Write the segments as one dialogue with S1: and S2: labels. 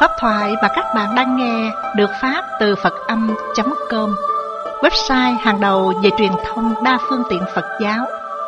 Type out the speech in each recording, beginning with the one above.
S1: Pháp thoại mà các bạn đang nghe được phát từ Phật-âm.com, website hàng đầu về truyền thông đa phương tiện Phật giáo.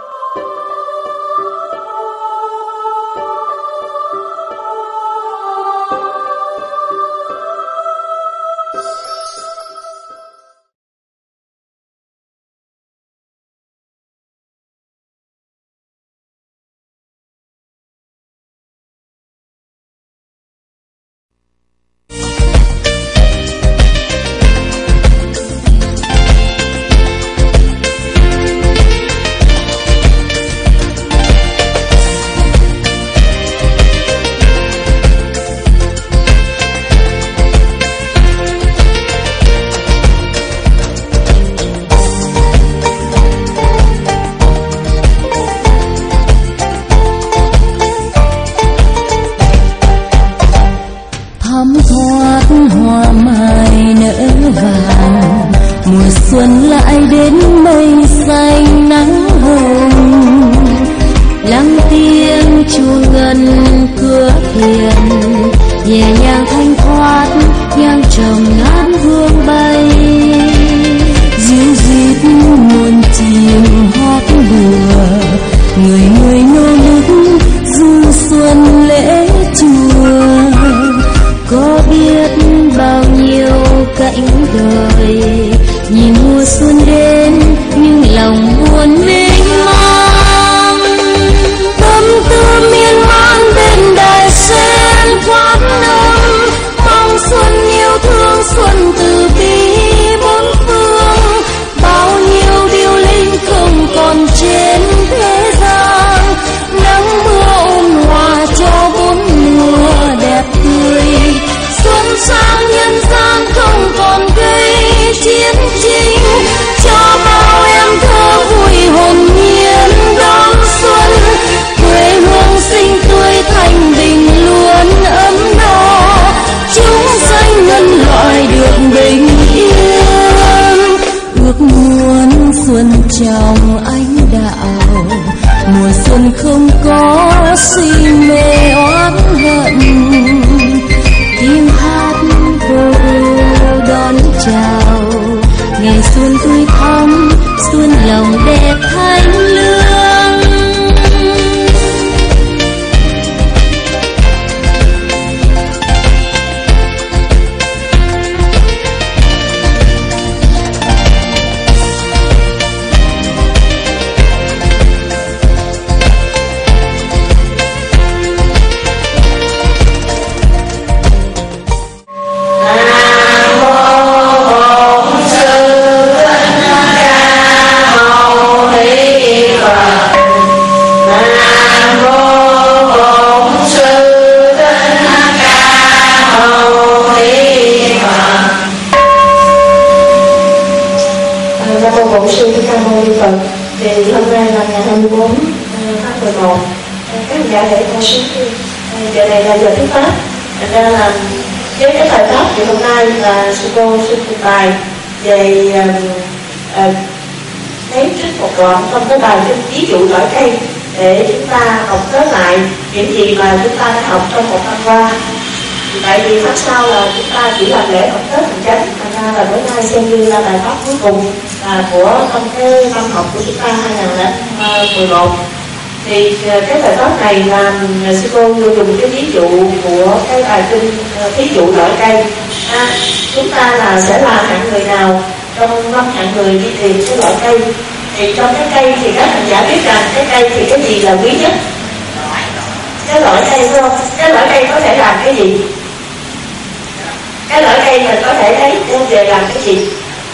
S2: Trong cái bài ví dụ loại cây để chúng ta tổng kết lại những gì mà chúng ta đã học trong một năm qua. Tại vì tháng sau là chúng ta chỉ làm lễ tổng kết hành chánh, thành ra là bữa nay xem như là bài pháp cuối cùng của trong cái năm học của chúng ta 2011. Thì cái bài pháp này là sư cô dùng cái ví dụ của cái bài kinh ví dụ loại cây. Chúng ta là sẽ là hạng người nào trong 5 hạng người đi tìm cái loại cây. Thì trong cái cây thì các hành giả biết rằng cái cây thì cái gì là quý nhất? Cái loại cây không? Cái loại cây có thể làm cái gì? Cái loại cây mình có thể lấy đem về làm cái gì?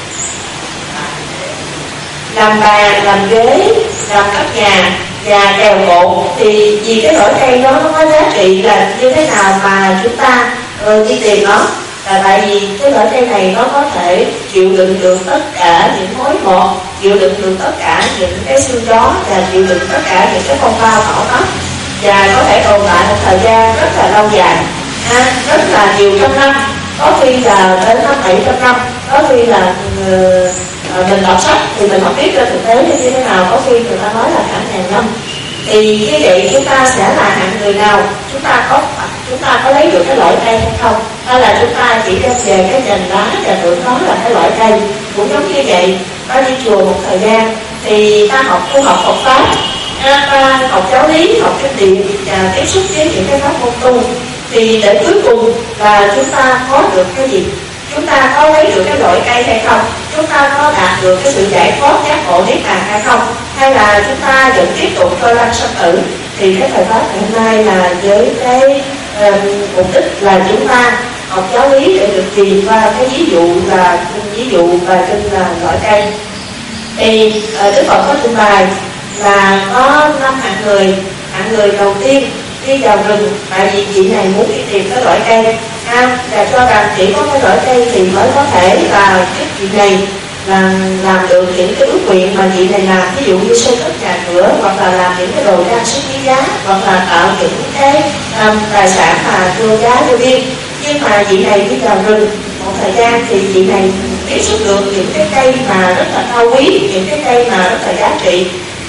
S2: Làm bàn, làm ghế, làm cấp nhà và kèo cột. Thì vì cái loại cây đó nó có giá trị là như thế nào mà chúng ta đi tìm nó? Là tại vì cái loại cây này nó có thể chịu đựng được tất cả những mối bọt, chịu đựng được tất cả những cái sương gió và chịu đựng tất cả những cái phong ba bão táp, và có thể tồn tại một thời gian rất là lâu dài, rất là nhiều trăm năm, có khi là đến 500-700 năm, có khi là mình đọc sách thì mình không biết trên thực tế như thế nào, có khi người ta nói là cả ngàn năm. Thì như vậy chúng ta sẽ là hạng người nào? chúng ta có lấy được cái loại cây hay không, hay là chúng ta chỉ đem về cái nhành lá và tưởng đó là cái loại cây. Cũng giống như vậy, ta đi chùa một thời gian thì ta tu học Phật pháp, ta học giáo lý, học kinh điển và tiếp xúc với những cái pháp môn tu, thì để cuối cùng là chúng ta có được cái gì? Chúng ta có lấy được cái loại cây hay không? Chúng ta có đạt được cái sự giải thoát giác ngộ niết bàn hay không? Hay là chúng ta vẫn tiếp tục trôi lăn sanh tử? Thì cái thời pháp ngày hôm nay là với cái mục đích là chúng ta học giáo lý để được truyền qua cái ví dụ và kinh là loại cây. Thì Đức Phật có trình bày là có 5 hạng người. Hạng người đầu tiên đi vào rừng, tại vì chị này muốn đi tìm cái loại cây và cho rằng chỉ có cái loại cây thì mới có thể là giúp chị này là làm được những cái ước nguyện mà chị này làm, ví dụ như xây cất nhà cửa, hoặc là làm những cái đồ trang sức quý giá, hoặc là tạo những cái tài sản mà vô giá vô biên. Nhưng mà chị này đi vào rừng một thời gian thì chị này tiếp xúc được những cái cây mà rất là cao quý, những cái cây mà rất là giá trị.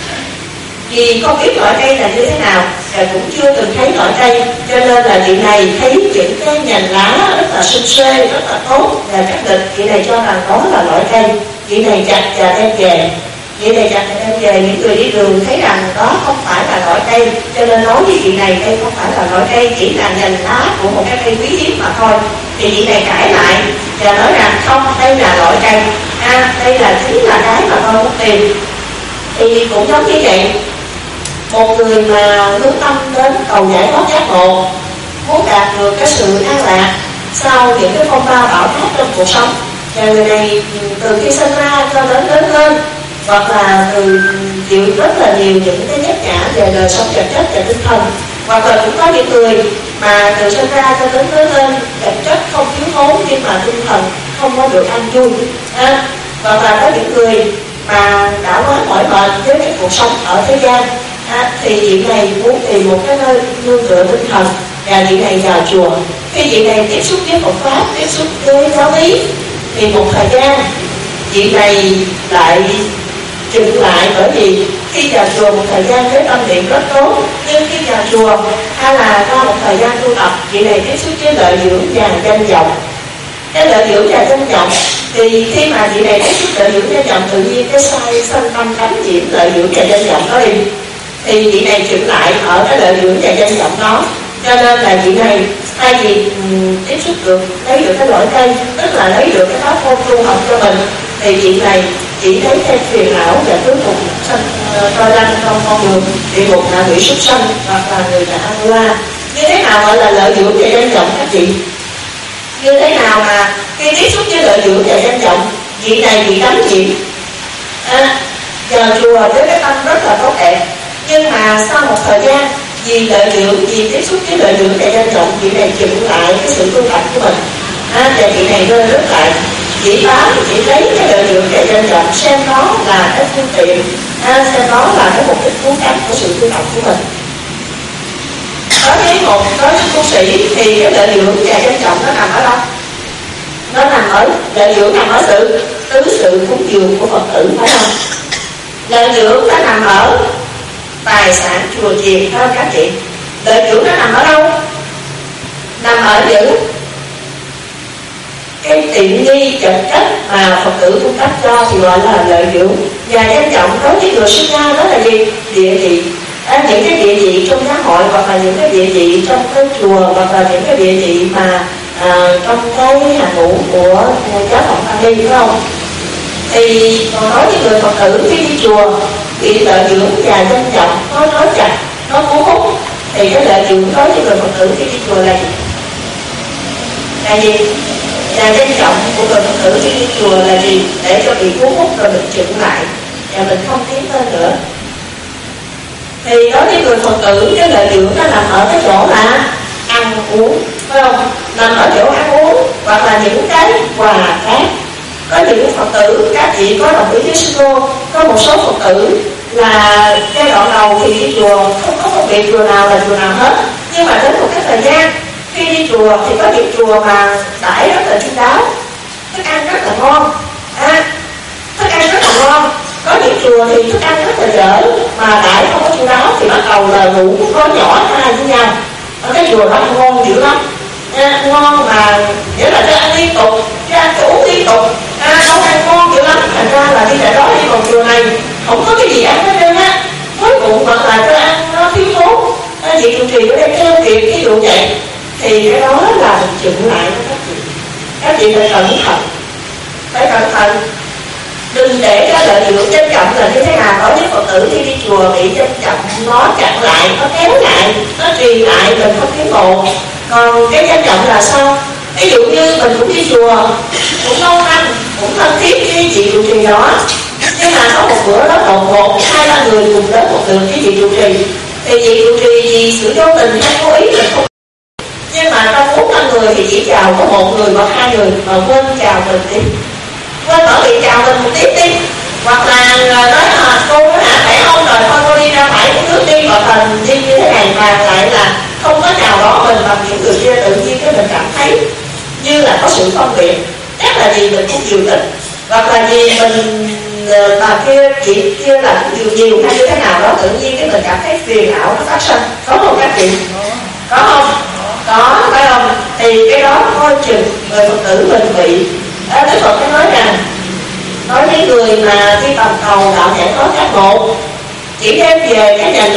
S2: Vì không biết loại cây là như thế nào và cũng chưa từng thấy loại cây, cho nên là chị này thấy những cái nhành lá rất là xum xuê, rất là tốt và chắc định. Chị này cho rằng đó là loại cây, chị này chặt và đem về. Chị này chặt và đem về, những người đi đường thấy rằng đó không phải là loại cây, cho nên nói với chị này đây không phải là loại cây, chỉ là nhành lá của một cái cây quý hiếm mà thôi. Thì chị này cãi lại và nói rằng không, đây là loại cây, đây là chính là cái mà tôi muốn tìm. Thì cũng giống như vậy, một người mà hướng tâm đến cầu giải thoát giác ngộ, muốn đạt được cái sự an lạc sau những cái phong ba bão táp trong cuộc sống, và người này từ khi sinh ra cho đến lớn lên, hoặc là từ chịu rất là nhiều những cái nhắc nhã về đời sống vật chất và tinh thần, hoặc là cũng có những người mà từ sinh ra cho đến lớn lên vật chất không thiếu thốn nhưng mà tinh thần không có được an vui, hoặc là có những người mà đã quá mỏi mệt với cái cuộc sống ở thế gian, thì vị này muốn tìm một cái nơi nương tựa tinh thần, và vị này vào chùa. Khi vị này tiếp xúc với Phật pháp, tiếp xúc với giáo lý, thì một thời gian vị này lại dừng lại, bởi vì khi vào chùa một thời gian với tâm niệm rất tốt, nhưng khi vào chùa hay là qua một thời gian tu tập, vị này tiếp xúc với lợi dưỡng và danh vọng. Cái lợi dưỡng và danh vọng thì khi mà vị này tiếp xúc lợi dưỡng danh vọng, tự nhiên cái sai sanh tâm đắm nhiễm lợi dưỡng và danh vọng đó đi, thì vị này chuyển lại ở cái lợi dưỡng và danh vọng đó. Cho nên là vị này thay vì tiếp xúc được, lấy được cái loại cây, tức là lấy được cái pháp môn tu học cho mình, thì vị này chỉ lấy thêm phiền não và cuối cùng sanh trôi lăn trong con đường địa ngục, là bị súc sanh hoặc là người là Atula. Như thế nào gọi là lợi dưỡng và danh vọng các vị? Như thế nào mà khi tiếp xúc với lợi dưỡng và danh vọng, vị này bị đắm nhiễm, vào chùa với cái tâm rất là tốt đẹp, nhưng mà sau một thời gian vì lợi dưỡng, vì tiếp xúc với lợi dưỡng và danh vọng, vị này chững lại cái sự tu tập của mình, và vị này rơi rớt lại, chỉ lấy cái lợi dưỡng và danh vọng xem đó là cái phương tiện, xem đó là cái mục đích cuối cùng của sự tu tập của mình. Đối với tu sĩ thì cái lợi dưỡng và danh vọng nó nằm ở đâu? Nó nằm ở lợi dưỡng, nằm ở sự tứ sự cúng dường của Phật tử, phải không? Lợi dưỡng nó nằm ở tài sản chùa chiền, hơn các chị. Lợi dưỡng nó nằm ở đâu? Nằm ở những cái tiện nghi vật chất mà Phật tử cung cấp cho thì gọi là lợi dưỡng. Và danh vọng đối với người sinh ra đó là gì? Địa vị. Những cái địa vị trong xã hội, hoặc là những cái địa vị trong cái chùa, hoặc là những cái địa vị mà trong cái hàng ngũ của giáo phận tăng ni, phải không? Thì còn nói với người Phật tử khi đi chùa, bị lợi dưỡng và danh vọng nó nói chặt, nó cuốn hút, thì cái lợi dưỡng đối với người Phật tử khi đi chùa là gì? Là gì? Và danh vọng của người Phật tử khi đi chùa là gì? Để cho bị cuốn hút rồi mình chững lại và mình không tiến lên nữa. Thì đối với người Phật tử, cái lợi dưỡng nó nằm ở cái chỗ là ăn uống, phải không? Nằm ở chỗ ăn uống, hoặc là những cái quà khác. Có những Phật tử, các chị có đồng ý với sư cô, có một số Phật tử là giai đoạn đầu thì đi chùa không có phân biệt chùa nào là chùa nào hết, nhưng mà đến một cái thời gian khi đi chùa thì có những chùa mà đãi rất là chu đáo, thức ăn rất là ngon, thức ăn rất là ngon. Có những chùa thì thức ăn rất là dở mà đãi không có chu đáo, thì bắt đầu là rủ có nhỏ hai với nhau, ở cái chùa đó ăn ngon dữ lắm nha, ngon mà nghĩa là cái ăn liên tục, cái ăn cái uống liên tục, nấu ăn ngon dữ lắm. Thành ra là đi tại đó đi vào chùa này không có cái gì ăn hết trơn á, với bụng hoặc là cái ăn nó thiếu thốn. Chị trụ trì có đem theo kịp ví dụ vậy, thì cái đó là mình chừng lại đó các chị phải cẩn thận, phải cẩn thận, đừng để cái lợi dụng tranh trọng là như thế nào. Có những Phật tử đi chùa bị tranh trọng nó chặn lại, nó kéo lại, nó trì lại, mình không tiến bộ. Còn cái tranh trọng là sao? Ví dụ như mình cũng đi chùa, cũng lâu năm, cũng thân thiết với chị trụ trì đó, nhưng mà có một bữa đó đột ngột 2-3 người cùng đến một lượt với chị trụ trì, thì chị trụ trì vì sự vô tình hay cố ý mình không, nhưng mà trong 4-5 người thì chỉ chào có 1 người hoặc 2 người mà quên chào mình đi, quên mở miệng chào mình một tiếp đi, hoặc là nói cô nói phải không rồi thôi cô đi ra phải cái nước đi, hoặc là đi như thế này, mà lại là không có chào đón mình bằng những người kia. Tự nhiên cái mình cảm thấy như là có sự phân biệt, chắc là vì mình cũng nhiều thích, hoặc là vì mình bà kia chị kia là cũng nhiều hay như thế nào đó, tự nhiên cái mình cảm thấy phiền não nó phát sinh. Có không các chị? Có không? Có, phải không? Thì cái đó coi chừng người Phật tử mình bị. Đức Phật có nói rằng, nói với người mà đi tầm cầu đạo nhãn có giác ngộ, chỉ đem về cái nhành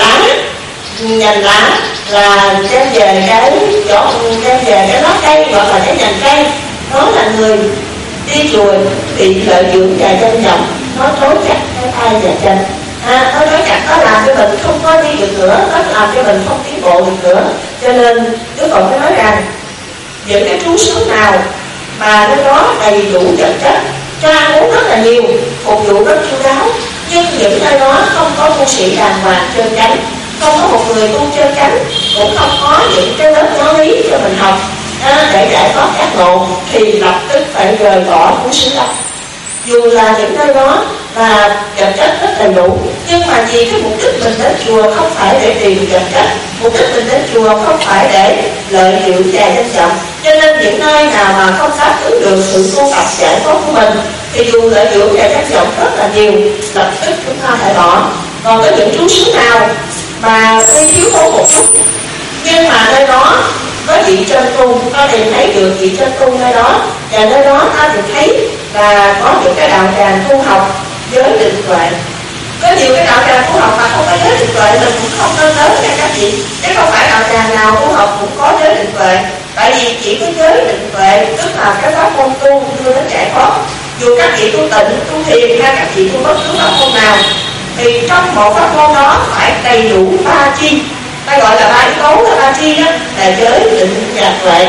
S2: lá là đem về cái chỗ, đem về cái lá cây hoặc là cái nhành cây, đó là người đi chùa bị lợi dụng và tranh vọng, nó trói chặt cái tay và chân, nó trói chặt, nó làm cho mình không có đi được nữa, nó làm cho mình không tiến bộ được nữa. Cho nên Đức Phật có nói rằng những cái trú xứ nào mà nơi đó đầy đủ vật chất, cho ăn uống rất là nhiều, phục vụ rất chu đáo, nhưng những nơi đó không có tu sĩ đàng hoàng chân chánh, không có một người tu chân chánh, cũng không có những cái lớp giáo lý cho mình học để giải thoát giác ngộ, thì lập tức phải rời bỏ cuốn xứ đó. Dù là những nơi đó là vật chất rất đầy đủ, nhưng mà vì cái mục đích mình đến chùa không phải để tìm vật chất, mục đích mình đến chùa không phải để lợi dụng và danh vọng, cho nên những nơi nào mà không đáp ứng được sự tu tập giải thoát của mình, thì dù lợi dụng và danh vọng rất là nhiều, lập tức chúng ta phải bỏ. Còn có những trú xứ nào mà hơi thiếu thốn một chút, nhưng mà nơi đó có vị chân tu, ta tìm thấy được vị chân tu nơi đó, và nơi đó ta tìm thấy là có những cái đạo tràng tu học giới định tuệ. Có nhiều cái đạo tràng tu học mà không có giới định tuệ mình cũng không nên lớn nha các chị, chứ không phải đạo tràng nào tu học cũng có giới định tuệ. Tại vì chỉ có giới định tuệ tức là cái pháp môn tu đưa đến giải thoát. Dù các chị tu tịnh, tu thiền hay các chị tu bất cứ pháp môn nào, thì trong một pháp môn đó phải đầy đủ 3 chi, ta gọi là 3 yếu tố là 3 chi đó, là giới định và tuệ.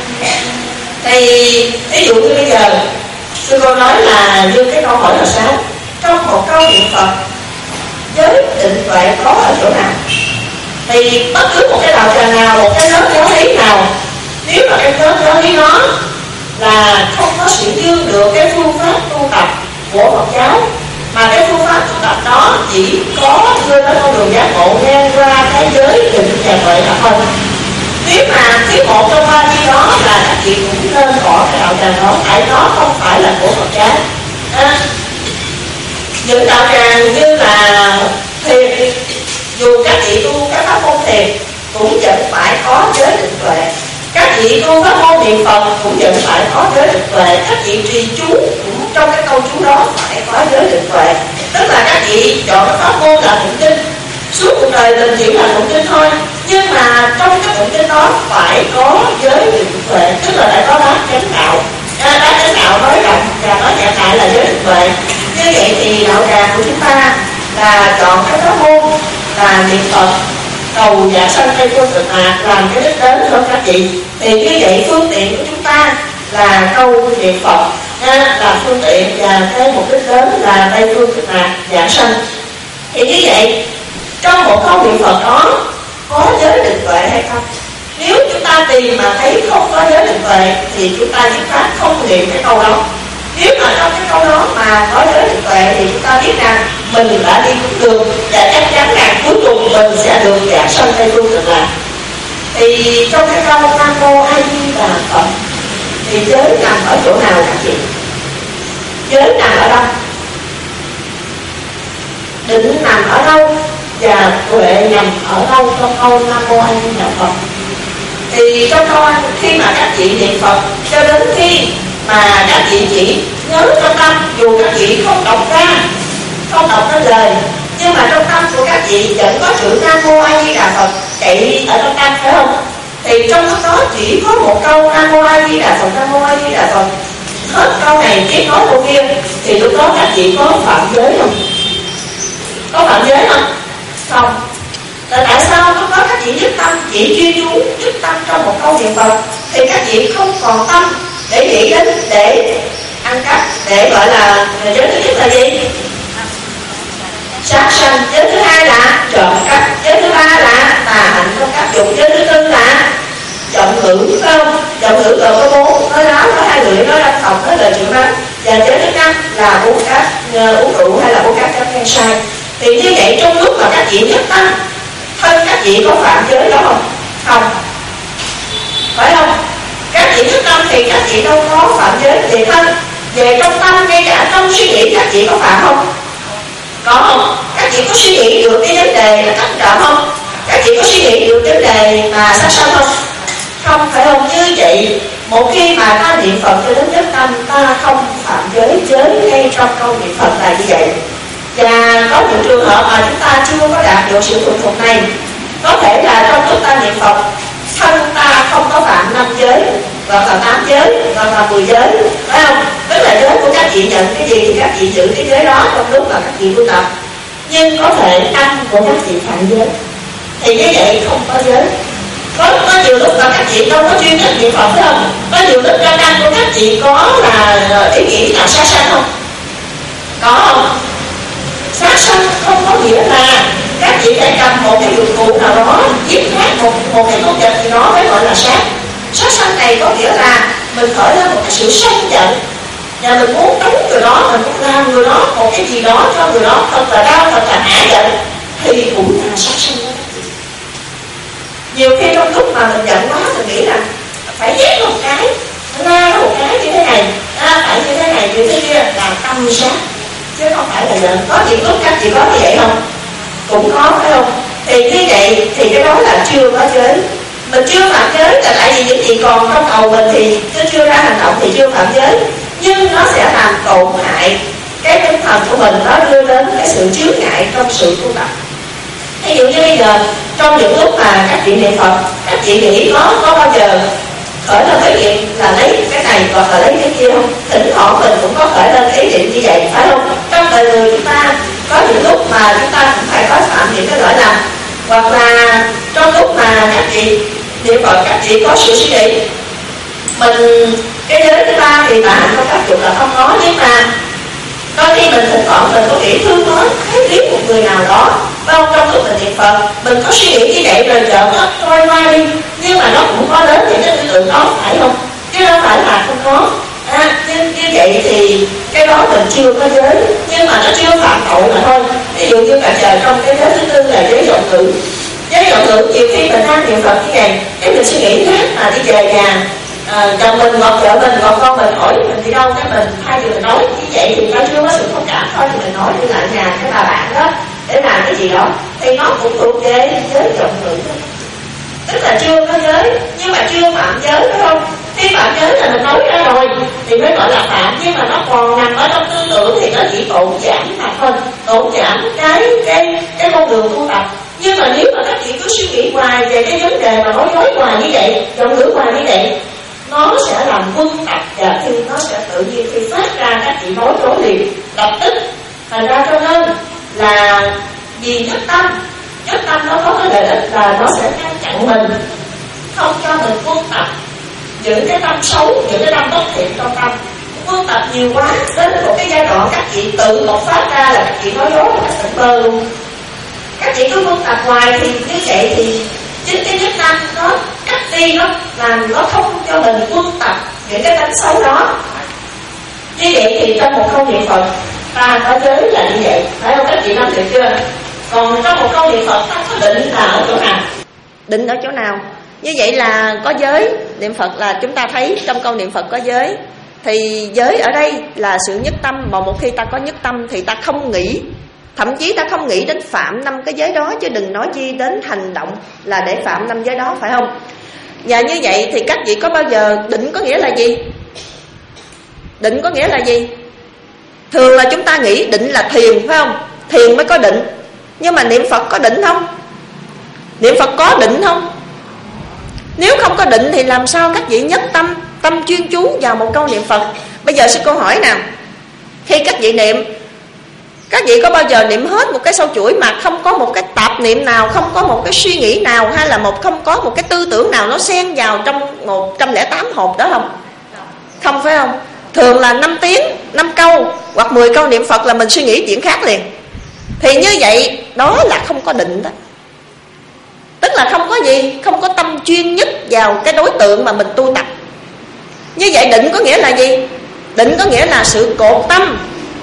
S2: Thì ví dụ như bây giờ sư cô nói là như cái câu hỏi là sao? Trong một câu niệm Phật, giới định tuệ có ở chỗ nào? Thì bất cứ một cái đạo tràng nào, một cái lớp giáo lý nào, nếu mà cái lớp giáo lý đó là không có sự dương được cái phương pháp tu tập của Phật giáo, mà cái phương pháp tu tập đó chỉ có đưa đến con đường giác ngộ ngang qua cái giới định và tuệ là thôi. Nếu mà thiếu một trong 3 chi đó là các chị cũng nên bỏ cái đạo tràng đó, tại nó không phải là của Phật giáo. Những đạo tràng như là thiền, dù các chị tu các pháp môn thiền cũng vẫn phải có giới định tuệ. Các chị tu pháp môn niệm Phật cũng vẫn phải có giới định tuệ. Các chị trì chú cũng trong cái câu chú đó phải có giới định tuệ. Tức là các chị chọn pháp môn là tụng kinh, suốt cuộc đời mình chỉ là tụng kinh thôi, nhưng mà trong cái tụng kinh đó phải có giới định tuệ, tức là phải có bát chánh đạo. Bát chánh đạo nói rộng và nói nhẹ lại là giới định tuệ. Như vậy thì đạo tràng của chúng ta là chọn cái pháp môn là niệm Phật, cầu dạ sanh Tây Phương Cực Lạc làm cái đích đến cho các chị. Thì như vậy phương tiện của chúng ta là câu niệm Phật là phương tiện, và cái mục đích đến là Tây Phương Cực Lạc dạ sanh. Thì như vậy trong một câu niệm Phật đó có giới định tuệ hay không? Nếu chúng ta tìm mà thấy không có giới định tuệ thì chúng ta dứt khoát không niệm cái câu đó. Nếu mà trong cái câu đó mà có giới định tuệ thì chúng ta biết rằng mình đã đi đúng đường, và chắc chắn rằng cuối cùng mình sẽ được dạng sanh Tây Phương Cực Lạc. Thì trong cái câu Nam Mô A Di Đà Phật thì giới nằm ở chỗ nào các chị? Giới nằm ở đâu? Định nằm ở đâu? Và tuệ nằm ở đâu trong câu Nam Mô A Di Đà Phật? Thì trong câu khi mà các chị niệm Phật cho đến khi mà các chị chỉ nhớ trong tâm, dù các chị không đọc ra, không đọc ra lời, nhưng mà trong tâm của các chị vẫn có chữ Nam Mô A Di Đà Phật chạy ở trong tâm, phải không? Thì trong lúc đó chỉ có một câu Nam Mô A Di Đà Phật, Nam Mô A Di Đà Phật, hết câu này tiếp nói câu kia, thì lúc đó các chị có phạm giới không? Có phạm giới không? Không. Tại sao lúc đó các chị nhất tâm, chị chuyên chú nhất tâm trong một câu niệm Phật, thì các chị không còn tâm để nghĩ đến để ăn cắp, để gọi là giới thứ nhất là gì? Sát sanh. Giới thứ hai là trộm cắp. Giới thứ ba là tà hạnh trong các dục. Giới thứ tư là giọng ngữ không? Giọng ngữ gồm có 4, nói láo, nói hai lưỡi, nói đăng tộc, nói lời chịu nói. Và giới thứ 5 là uống cát, uống rượu hay là uống cát trong sai. Thì như vậy trong lúc mà các chị nhất tâm, thân các chị có phạm giới đó không? Không. Phải không? Các chị nhất tâm thì các chị đâu có phạm giới về thân, về trong tâm, ngay cả trong suy nghĩ các chị có phạm không? Có không? Các chị có suy nghĩ được cái vấn đề là cắt trộm không? Các chị có suy nghĩ được vấn đề mà sát sanh không? Không, phải không? Như vậy một khi mà ta niệm Phật cho đến nhất tâm, ta không phạm giới ngay trong câu niệm Phật là như vậy. Và có những trường hợp mà chúng ta chưa có đạt được sự thuần thục này, có thể là trong lúc ta niệm Phật, thân ta không có phạm 5 giới, hoặc là 8 giới, hoặc là 10 giới, phải không? Tức là giới của các chị nhận cái gì thì các chị giữ cái giới đó trong lúc mà các chị tu tập. Nhưng có thể tâm của các chị phạm giới, thì như vậy không có giới. Có nhiều lúc mà các chị đâu có chuyên nhất niệm Phật, phải không? Có nhiều lúc trong tâm của các chị có là ý nghĩ là sát sanh không? Có không? Sát sanh không có nghĩa là các chị phải cầm một cái dụng cụ nào đó giết chết một cái con vật gì đó mới gọi là sát. Sát sanh này có nghĩa là mình khởi lên một cái sự sân giận, và mình muốn đánh người đó, mình muốn làm người đó một cái gì đó cho người đó thật là đau, thật là hả giận, thì cũng là sát sanh đó. Nhiều khi trong lúc mà mình giận quá, mình nghĩ là phải giết một cái, la một cái như thế này, phải như thế này, như thế kia, là tâm sát, chứ không phải là giận. Có những lúc các chị có như vậy không? Cũng có, phải không? Thì như vậy thì cái đó là chưa có giới. Mình chưa phạm giới là tại vì những gì còn trong đầu mình thì chưa ra hành động thì chưa phạm giới, nhưng nó sẽ làm tổn hại cái tinh thần của mình, nó đưa đến cái sự chướng ngại trong sự tu tập. Ví dụ như bây giờ trong những lúc mà các chị niệm Phật, các chị nghĩ có bao giờ khởi lên cái chuyện là lấy cái này hoặc là lấy cái kia không? Thỉnh thoảng mình cũng có khởi lên ý định như vậy, phải không? Trong đời người chúng ta có những lúc mà chúng ta cũng phải có phạm những cái lỗi lầm, hoặc là trong lúc mà các chị niệm Phật, các chị có sự suy nghĩ mình cái giới thứ ba thì tà hạnh trong các dục là không có, nhưng mà đôi khi mình thỉnh thoảng mình có nghĩ thương nói thấy biết một người nào đó, phải không? Trong lúc mình niệm Phật mình có suy nghĩ như vậy rồi chợt nó trôi qua đi, nhưng mà nó cũng có đến những cái tư tưởng đó, phải không? Chứ đâu phải là không có. Như vậy thì cái đó mình chưa có giới, nhưng mà nó chưa phạm tội mà thôi. Ví dụ như bạn chờ trong cái giới thứ tư là giới vọng ngữ. Giới vọng ngữ nhiều khi mình đang niệm Phật như vậy, cái mình suy nghĩ khác mà đi về nhà, chồng mình hoặc vợ mình hoặc con mình hỏi mình đi đâu, cái mình hai người mình nói như vậy thì nó chưa có sự thông cảm thôi, thì mình nói đi lại nhà cái bà bạn đó để làm cái gì đó, thì nó cũng thuộc về giới vọng ngữ, tức là chưa có giới nhưng mà chưa phạm giới, phải không? Khi phạm giới là mình nói ra rồi thì mới gọi là phạm, nhưng mà nó còn nằm ở trong tư tưởng thì nó chỉ tổn giảm mà thôi, tổn giảm cái con đường tu tập. Nhưng mà nếu mà các chị cứ suy nghĩ hoài về cái vấn đề mà nói dối hoài như vậy, vọng ngữ hoài như vậy, nó sẽ làm quân tập, và khi nó sẽ tự nhiên khi phát ra các chị nói dối liền lập tức. Thành ra cho nên là vì nhất tâm nó có cái lợi ích là nó sẽ ngăn chặn mình, không cho mình quân tập những cái tâm xấu, những cái tâm bất thiện trong tâm. Quân tập nhiều quá đến một cái giai đoạn các chị tự bộc phát ra là các chị nói dối là tỉnh bơ luôn. Các chị cứ quân tập hoài thì như vậy thì chính cái nhất tâm nó cắt đi, nó làm nó không cho mình quân tập những cái tánh xấu đó. Như vậy thì trong một câu niệm Phật ta có giới là như vậy, phải không? Các chị nắm được chưa? Còn trong một câu niệm Phật ta có định là ở chỗ nào?
S3: Định ở chỗ nào? Như vậy là có giới. Niệm Phật là chúng ta thấy trong câu niệm Phật có giới. Thì giới ở đây là sự nhất tâm. Mà một khi ta có nhất tâm thì ta không nghĩ, thậm chí ta không nghĩ đến phạm 5 cái giới đó, chứ đừng nói chi đến hành động là để phạm 5 giới đó, phải không? Và như vậy thì các vị có bao giờ định có nghĩa là gì? Định có nghĩa là gì? Thường là chúng ta nghĩ định là thiền, phải không? Thiền mới có định. Nhưng mà niệm Phật có định không? Niệm Phật có định không? Nếu không có định thì làm sao các vị nhất tâm, tâm chuyên chú vào một câu niệm Phật? Bây giờ sư cô hỏi nè, khi các vị niệm, các vị có bao giờ niệm hết một cái sâu chuỗi mà không có một cái tạp niệm nào, không có một cái suy nghĩ nào, hay là không có một cái tư tưởng nào nó xen vào trong 108 hộp đó không? Không, phải không? Thường là 5 tiếng, 5 câu hoặc 10 câu niệm Phật là mình suy nghĩ chuyện khác liền. Thì như vậy đó là không có định đó. Tức là không có gì, không có tâm chuyên nhất vào cái đối tượng mà mình tu tập. Như vậy định có nghĩa là gì? Định có nghĩa là sự cột tâm,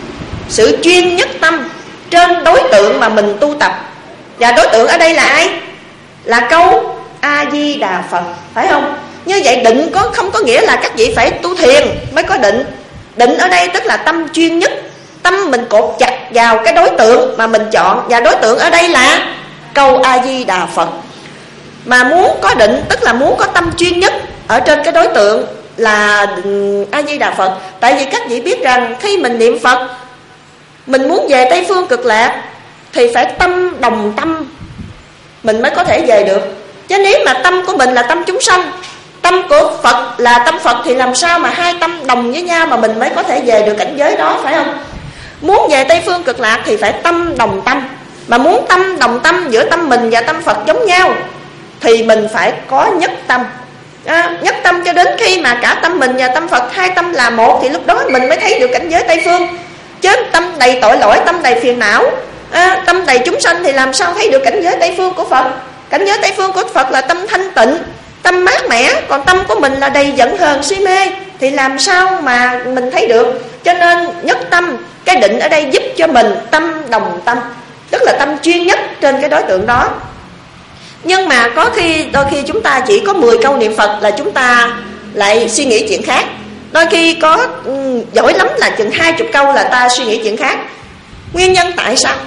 S3: sự chuyên nhất tâm trên đối tượng mà mình tu tập. Và đối tượng ở đây là ai? Là câu A-di-đà Phật, phải không? Như vậy định không có nghĩa là các vị phải tu thiền mới có định. Định ở đây tức là tâm chuyên nhất, tâm mình cột chặt vào cái đối tượng mà mình chọn. Và đối tượng ở đây là câu A-di-đà Phật. Mà muốn có định tức là muốn có tâm chuyên nhất ở trên cái đối tượng là A-di-đà Phật. Tại vì các vị biết rằng khi mình niệm Phật, mình muốn về Tây Phương Cực Lạc thì phải tâm đồng tâm mình mới có thể về được. Chứ nếu mà tâm của mình là tâm chúng sanh, tâm của Phật là tâm Phật, thì làm sao mà hai tâm đồng với nhau mà mình mới có thể về được cảnh giới đó, phải không? Muốn về Tây Phương Cực Lạc thì phải tâm đồng tâm. Mà muốn tâm đồng tâm giữa tâm mình và tâm Phật giống nhau thì mình phải có nhất tâm. Nhất tâm cho đến khi mà cả tâm mình và tâm Phật hai tâm là một, thì lúc đó mình mới thấy được cảnh giới Tây Phương. Chứ tâm đầy tội lỗi, tâm đầy phiền não, tâm đầy chúng sanh thì làm sao thấy được cảnh giới Tây Phương của Phật? Cảnh giới Tây Phương của Phật là tâm thanh tịnh, tâm mát mẻ. Còn tâm của mình là đầy giận hờn si mê thì làm sao mà mình thấy được? Cho nên nhất tâm, cái định ở đây giúp cho mình tâm đồng tâm, tức là tâm chuyên nhất trên cái đối tượng đó. Nhưng mà có khi, đôi khi chúng ta chỉ có 10 câu niệm Phật là chúng ta lại suy nghĩ chuyện khác. Đôi khi có giỏi lắm là chừng 20 câu là ta suy nghĩ chuyện khác. Nguyên nhân tại sao?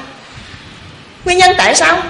S3: Nguyên nhân tại sao?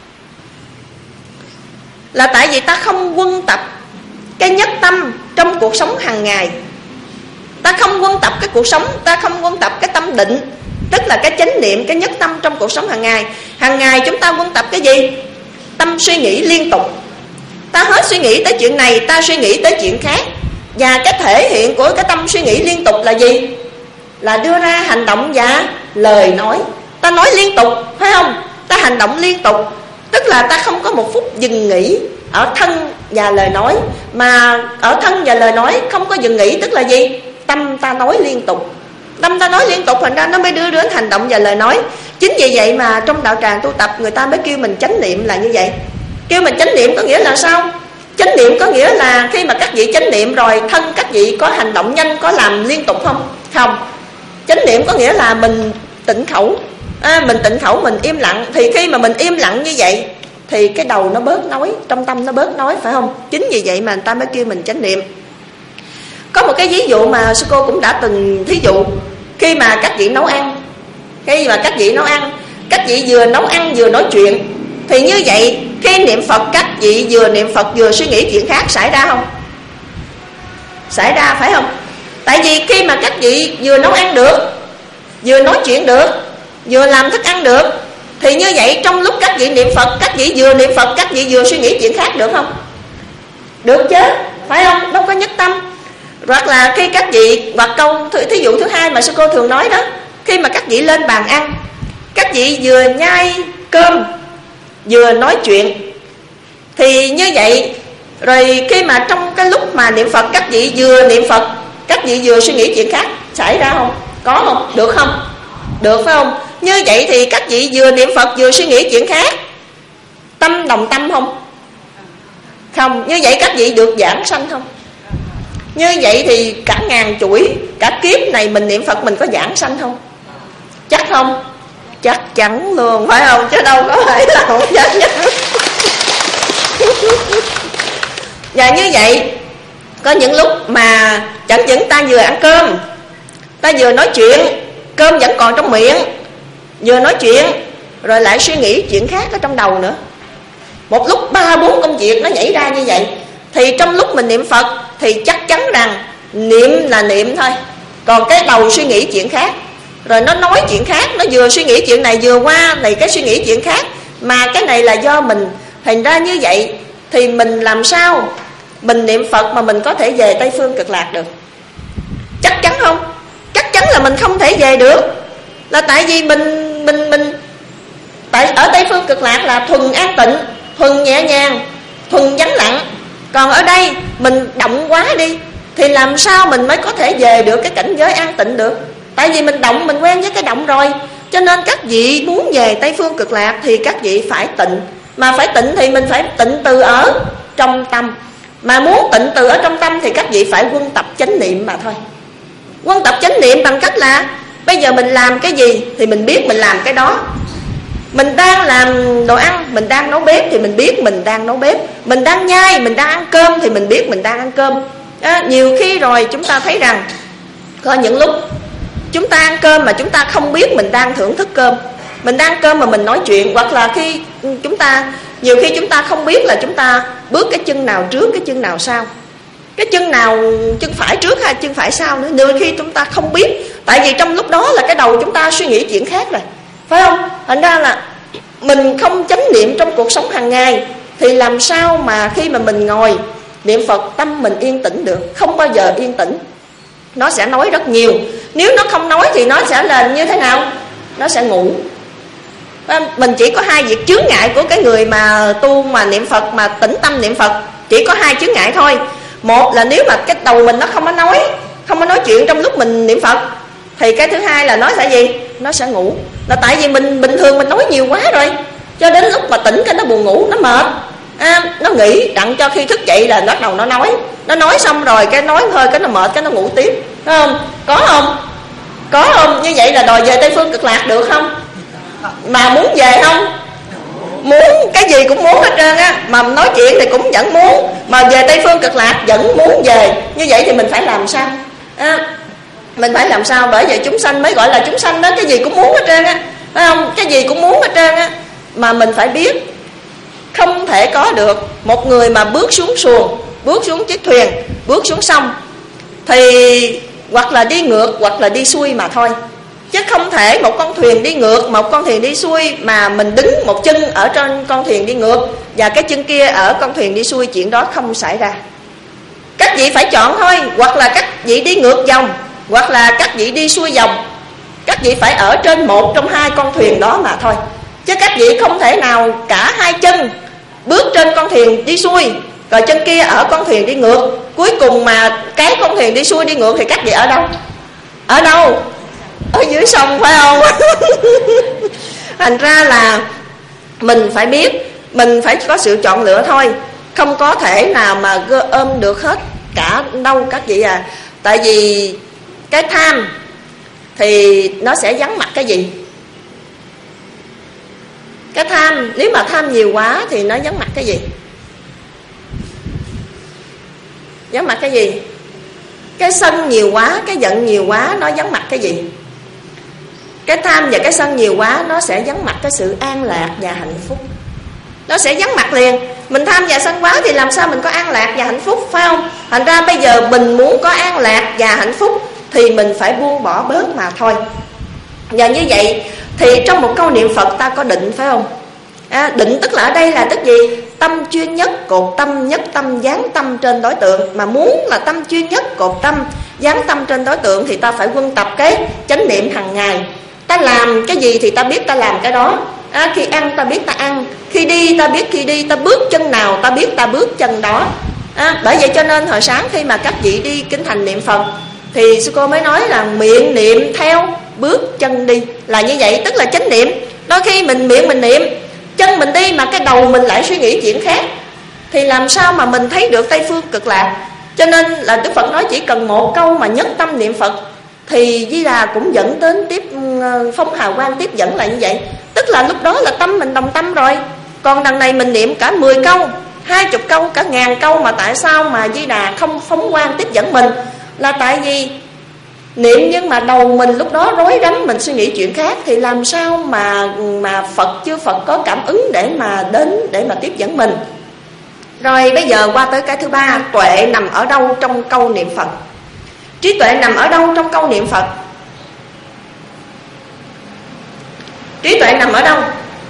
S3: Là tại vì ta không quân tập cái nhất tâm trong cuộc sống hàng ngày. Ta không quân tập cái cuộc sống, ta không quân tập cái tâm định, tức là cái chánh niệm, cái nhất tâm trong cuộc sống hàng ngày. Hàng ngày chúng ta quân tập cái gì? Tâm suy nghĩ liên tục. Ta hết suy nghĩ tới chuyện này, ta suy nghĩ tới chuyện khác. Và cái thể hiện của cái tâm suy nghĩ liên tục là gì? Là đưa ra hành động và lời nói. Ta nói liên tục, phải không? Ta hành động liên tục, tức là ta không có một phút dừng nghỉ ở thân và lời nói. Mà ở thân và lời nói không có dừng nghỉ tức là gì? Tâm ta nói liên tục. Tâm ta nói liên tục, thành ra nó mới đưa đến hành động và lời nói. Chính vì vậy mà trong đạo tràng tu tập người ta mới kêu mình chánh niệm là như vậy. Kêu mình chánh niệm có nghĩa là sao? Chánh niệm có nghĩa là khi mà các vị chánh niệm rồi, thân các vị có hành động nhanh, có làm liên tục không? Không. Chánh niệm có nghĩa là mình tịnh khẩu, mình tịnh khẩu, mình im lặng. Thì khi mà mình im lặng như vậy thì cái đầu nó bớt nói, trong tâm nó bớt nói, phải không? Chính vì vậy mà người ta mới kêu mình chánh niệm. Có một cái ví dụ mà sư cô cũng đã từng thí dụ. Khi mà các vị nấu ăn, khi mà các vị nấu ăn, các vị vừa nấu ăn vừa nói chuyện, thì như vậy khi niệm Phật các vị vừa niệm Phật vừa suy nghĩ chuyện khác xảy ra không? Xảy ra, phải không? Tại vì khi mà các vị vừa nấu ăn được, vừa nói chuyện được, vừa làm thức ăn được, thì như vậy trong lúc các vị niệm Phật, các vị vừa niệm Phật, các vị vừa suy nghĩ chuyện khác được không? Được chứ, phải không? Đâu có nhất tâm. Hoặc là khi các vị, hoặc câu thí dụ thứ hai mà sư cô thường nói đó, khi mà các vị lên bàn ăn, các vị vừa nhai cơm vừa nói chuyện, thì như vậy rồi khi mà trong cái lúc mà niệm Phật, các vị vừa niệm Phật, các vị vừa suy nghĩ chuyện khác xảy ra không? Có không? Được không? Được, phải không? Như vậy thì các vị vừa niệm Phật vừa suy nghĩ chuyện khác, tâm đồng tâm không? Không. Như vậy các vị được giảng sanh không? Như vậy thì cả ngàn chuỗi, cả kiếp này mình niệm Phật mình có giảng sanh không? Chắc không? Chắc chắn luôn, phải không? Chứ đâu có phải là không chắc chắn. Và như vậy có những lúc mà chẳng những ta vừa ăn cơm, ta vừa nói chuyện, cơm vẫn còn trong miệng, vừa nói chuyện rồi lại suy nghĩ chuyện khác ở trong đầu nữa. Một lúc 3-4 công việc nó nhảy ra như vậy. Thì trong lúc mình niệm Phật thì chắc chắn rằng niệm là niệm thôi, còn cái đầu suy nghĩ chuyện khác, rồi nó nói chuyện khác, nó vừa suy nghĩ chuyện này vừa qua này cái suy nghĩ chuyện khác. Mà cái này là do mình. Thành ra như vậy thì mình làm sao mình niệm Phật mà mình có thể về Tây Phương Cực Lạc được? Chắc chắn không? Chắc chắn là mình không thể về được. Là tại vì mình tại ở Tây Phương Cực Lạc là thuần an tịnh, thuần nhẹ nhàng, thuần vắng lặng. Còn ở đây mình động quá đi thì làm sao mình mới có thể về được cái cảnh giới an tịnh được? Tại vì mình động, mình quen với cái động rồi. Cho nên các vị muốn về Tây Phương Cực Lạc thì các vị phải tịnh. Mà phải tịnh thì mình phải tịnh từ ở trong tâm. Mà muốn tịnh từ ở trong tâm thì các vị phải quân tập chánh niệm mà thôi. Quân tập chánh niệm bằng cách là bây giờ mình làm cái gì thì mình biết mình làm cái đó. Mình đang làm đồ ăn, mình đang nấu bếp thì mình biết mình đang nấu bếp. Mình đang nhai, mình đang ăn cơm thì mình biết mình đang ăn cơm. Nhiều khi rồi chúng ta thấy rằng có những lúc chúng ta ăn cơm mà chúng ta không biết mình đang thưởng thức cơm. Mình đang ăn cơm mà mình nói chuyện. Hoặc là khi chúng ta, nhiều khi chúng ta không biết là chúng ta bước cái chân nào trước, cái chân nào sau, cái chân nào, chân phải trước hay chân phải sau nữa. Nhiều khi chúng ta không biết. Tại vì trong lúc đó là cái đầu chúng ta suy nghĩ chuyện khác rồi, phải không? Thành ra là mình không chánh niệm trong cuộc sống hàng ngày thì làm sao mà khi mà mình ngồi niệm Phật tâm mình yên tĩnh được? Không bao giờ yên tĩnh. Nó sẽ nói rất nhiều. Nếu nó không nói thì nó sẽ là như thế nào? Nó sẽ ngủ. Mình chỉ có hai việc chướng ngại của cái người mà tu mà niệm Phật, mà tĩnh tâm niệm Phật, chỉ có hai chướng ngại thôi. Một là nếu mà cái đầu mình nó không có nói chuyện trong lúc mình niệm Phật, thì cái thứ hai là nó sẽ gì? Nó sẽ ngủ. Là tại vì mình bình thường mình nói nhiều quá rồi, cho đến lúc mà tỉnh cái nó buồn ngủ, nó mệt, nó nghỉ, đặng cho khi thức dậy là bắt đầu nó nói xong rồi cái nói hơi cái nó mệt, cái nó ngủ tiếp, phải không? Có không? Có không? Như vậy là đòi về Tây Phương Cực Lạc được không? Mà muốn về không? Muốn, cái gì cũng muốn hết trơn á. Mà nói chuyện thì cũng vẫn muốn, mà về Tây Phương Cực Lạc vẫn muốn về. Như vậy thì mình phải làm sao? Mình phải làm sao? Bởi vậy chúng sanh mới gọi là chúng sanh đó. Cái gì cũng muốn hết trơn á, phải không? Cái gì cũng muốn hết trơn á. Mà mình phải biết không thể có được một người mà bước xuống xuồng, bước xuống chiếc thuyền, bước xuống sông thì hoặc là đi ngược hoặc là đi xuôi mà thôi. Chứ không thể một con thuyền đi ngược, một con thuyền đi xuôi mà mình đứng một chân ở trên con thuyền đi ngược và cái chân kia ở con thuyền đi xuôi, chuyện đó không xảy ra. Các vị phải chọn thôi. Hoặc là các vị đi ngược dòng, hoặc là các vị đi xuôi dòng. Các vị phải ở trên một trong hai con thuyền đó mà thôi. Chứ các vị không thể nào cả hai chân bước trên con thuyền đi xuôi, rồi chân kia ở con thuyền đi ngược. Cuối cùng mà cái con thuyền đi xuôi đi ngược thì các vị ở đâu? Ở đâu? Ở dưới sông, phải không? Thành ra là mình phải biết, mình phải có sự chọn lựa thôi. Không có thể nào mà ôm được hết cả đâu các vị à. Tại vì cái tham thì nó sẽ vắng mặt cái gì? Cái tham, nếu mà tham nhiều quá thì nó vắng mặt cái gì? Vắng mặt cái gì? Cái sân nhiều quá, cái giận nhiều quá, nó vắng mặt cái gì? Cái tham và cái sân nhiều quá nó sẽ vắng mặt cái sự an lạc và hạnh phúc. Nó sẽ vắng mặt liền. Mình tham và sân quá thì làm sao mình có an lạc và hạnh phúc, phải không? Thành ra bây giờ mình muốn có an lạc và hạnh phúc thì mình phải buông bỏ bớt mà thôi. Và như vậy thì trong một câu niệm Phật ta có định, phải không? Định tức là ở đây là tức gì? Tâm chuyên nhất, cột tâm, nhất tâm, dán tâm trên đối tượng. Mà muốn là tâm chuyên nhất, cột tâm, dán tâm trên đối tượng thì ta phải quân tập cái chánh niệm hàng ngày. Ta làm cái gì thì ta biết ta làm cái đó. Khi ăn ta biết ta ăn, khi đi ta biết khi đi, ta bước chân nào ta biết ta bước chân đó. Bởi vậy cho nên hồi sáng khi mà các vị đi kinh thành niệm Phật thì sư cô mới nói là miệng niệm theo bước chân đi. Là như vậy, tức là chánh niệm. Đôi khi mình miệng mình niệm, chân mình đi mà cái đầu mình lại suy nghĩ chuyện khác thì làm sao mà mình thấy được Tây Phương Cực Lạc. Cho nên là Đức Phật nói chỉ cần một câu mà nhất tâm niệm Phật thì Di Đà cũng dẫn đến tiếp phong hào quang tiếp dẫn lại như vậy. Tức là lúc đó là tâm mình đồng tâm rồi. Còn đằng này mình niệm cả 10 câu, 20 câu, cả 1000 câu mà tại sao mà Di Đà không phóng quang tiếp dẫn mình? Là tại vì niệm nhưng mà đầu mình lúc đó rối rắm, mình suy nghĩ chuyện khác thì làm sao mà chư Phật có cảm ứng để mà đến để mà tiếp dẫn mình. Rồi bây giờ qua tới cái thứ ba, tuệ nằm ở đâu trong câu niệm Phật? Trí tuệ nằm ở đâu trong câu niệm Phật? Trí tuệ nằm ở đâu?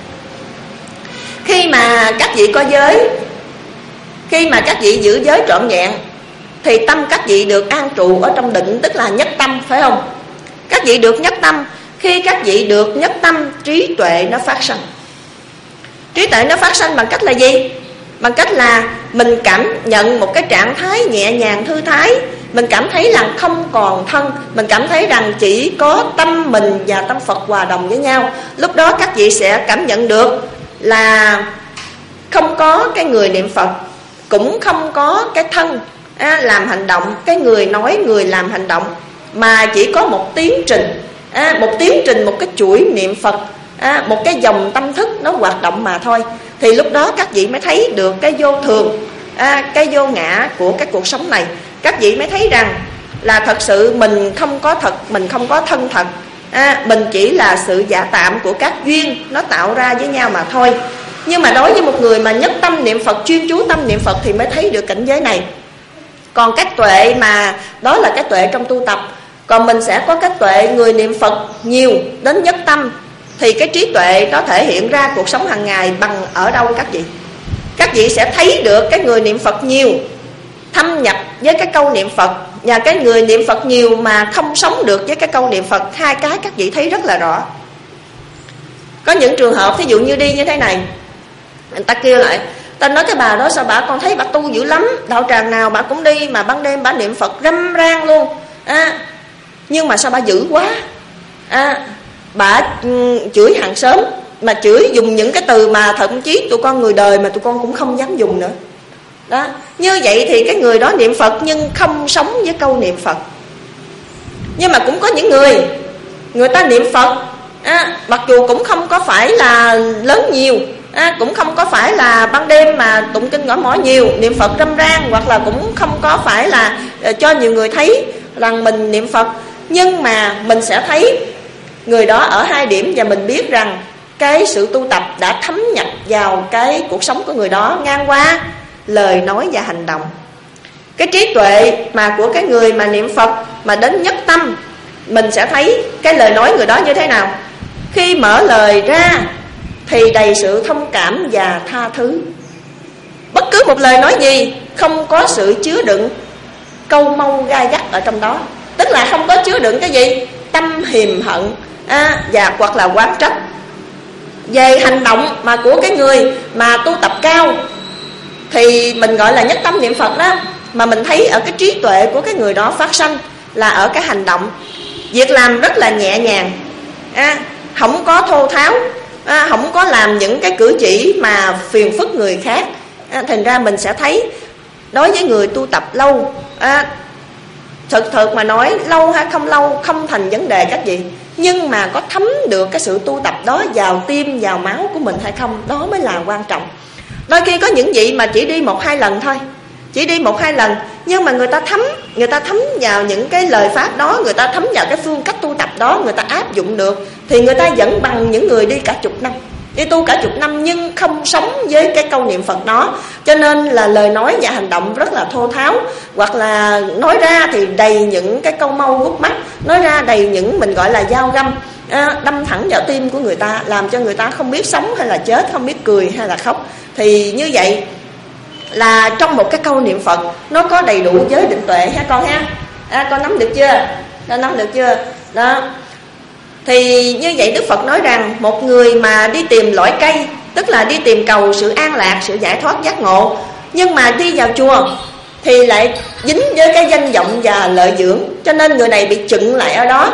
S3: Khi mà các vị có giới, khi mà các vị giữ giới trọn vẹn, thì tâm các vị được an trụ ở trong định, tức là nhất tâm, phải không? Các vị được nhất tâm. Khi các vị được nhất tâm, trí tuệ nó phát sanh. Trí tuệ nó phát sanh bằng cách là gì? Bằng cách là mình cảm nhận một cái trạng thái nhẹ nhàng thư thái. Mình cảm thấy là không còn thân. Mình cảm thấy rằng chỉ có tâm mình và tâm Phật hòa đồng với nhau. Lúc đó các vị sẽ cảm nhận được là không có cái người niệm Phật, cũng không có cái thân làm hành động, cái người nói người làm hành động, mà chỉ có một tiến trình, một tiến trình, một cái chuỗi niệm Phật, một cái dòng tâm thức nó hoạt động mà thôi. Thì lúc đó các vị mới thấy được cái vô thường, cái vô ngã của cái cuộc sống này. Các vị mới thấy rằng là thật sự mình không có thật, mình không có thân thật, mình chỉ là sự giả tạm của các duyên nó tạo ra với nhau mà thôi. Nhưng mà đối với một người mà nhất tâm niệm Phật, chuyên chú tâm niệm Phật thì mới thấy được cảnh giới này. Còn cái tuệ mà đó là cái tuệ trong tu tập. Còn mình sẽ có cái tuệ người niệm Phật nhiều đến nhất tâm, thì cái trí tuệ nó thể hiện ra cuộc sống hàng ngày bằng ở đâu các vị? Các vị sẽ thấy được cái người niệm Phật nhiều thâm nhập với cái câu niệm Phật, và cái người niệm Phật nhiều mà không sống được với cái câu niệm Phật. Hai cái các vị thấy rất là rõ. Có những trường hợp thí dụ như đi như thế này, người ta kêu lại, ta nói cái bà đó sao bà, con thấy bà tu dữ lắm, đạo tràng nào bà cũng đi, mà ban đêm bà niệm Phật râm ran luôn, nhưng mà sao bà dữ quá, bà chửi hàng xóm, mà chửi dùng những cái từ mà thậm chí tụi con người đời mà tụi con cũng không dám dùng nữa đó. Như vậy thì cái người đó niệm Phật nhưng không sống với câu niệm Phật. Nhưng mà cũng có những người ta niệm Phật, mặc dù cũng không có phải là lớn nhiều, cũng không có phải là ban đêm mà tụng kinh gõ mõ nhiều, niệm Phật râm ran, hoặc là cũng không có phải là cho nhiều người thấy rằng mình niệm Phật. Nhưng mà mình sẽ thấy người đó ở hai điểm, và mình biết rằng cái sự tu tập đã thấm nhập vào cái cuộc sống của người đó ngang qua lời nói và hành động. Cái trí tuệ mà của cái người mà niệm Phật mà đến nhất tâm, mình sẽ thấy cái lời nói người đó như thế nào. Khi mở lời ra thì đầy sự thông cảm và tha thứ. Bất cứ một lời nói gì không có sự chứa đựng câu mâu gai gắt ở trong đó. Tức là không có chứa đựng cái gì? Tâm hiềm hận và hoặc là oán trách. Về hành động mà của cái người mà tu tập cao thì mình gọi là nhất tâm niệm Phật đó. Mà mình thấy ở cái trí tuệ của cái người đó phát sanh là ở cái hành động. Việc làm rất là nhẹ nhàng, không có thô tháo, không có làm những cái cử chỉ mà phiền phức người khác. Thành ra mình sẽ thấy đối với người tu tập lâu, thực mà nói lâu hay không lâu không thành vấn đề các vị. Nhưng mà có thấm được cái sự tu tập đó vào tim, vào máu của mình hay không, đó mới là quan trọng. Đôi khi có những vị mà chỉ đi 1-2 lần thôi, chỉ đi 1-2 lần, nhưng mà người ta thấm vào những cái lời pháp đó, người ta thấm vào cái phương cách tu tập đó, người ta áp dụng được, thì người ta vẫn bằng những người đi cả chục năm, đi tu cả chục năm nhưng không sống với cái câu niệm Phật đó. Cho nên là lời nói và hành động rất là thô tháo, hoặc là nói ra thì đầy những cái câu mâu gút mắt, nói ra đầy những mình gọi là dao găm, đâm thẳng vào tim của người ta, làm cho người ta không biết sống hay là chết, không biết cười hay là khóc. Thì như vậy là trong một cái câu niệm Phật nó có đầy đủ giới định tuệ ha con ha. Con nắm được chưa? Con nắm được chưa? Đó. Thì như vậy Đức Phật nói rằng một người mà đi tìm lõi cây, tức là đi tìm cầu sự an lạc, sự giải thoát giác ngộ, nhưng mà đi vào chùa thì lại dính với cái danh vọng và lợi dưỡng, cho nên người này bị chựng lại ở đó.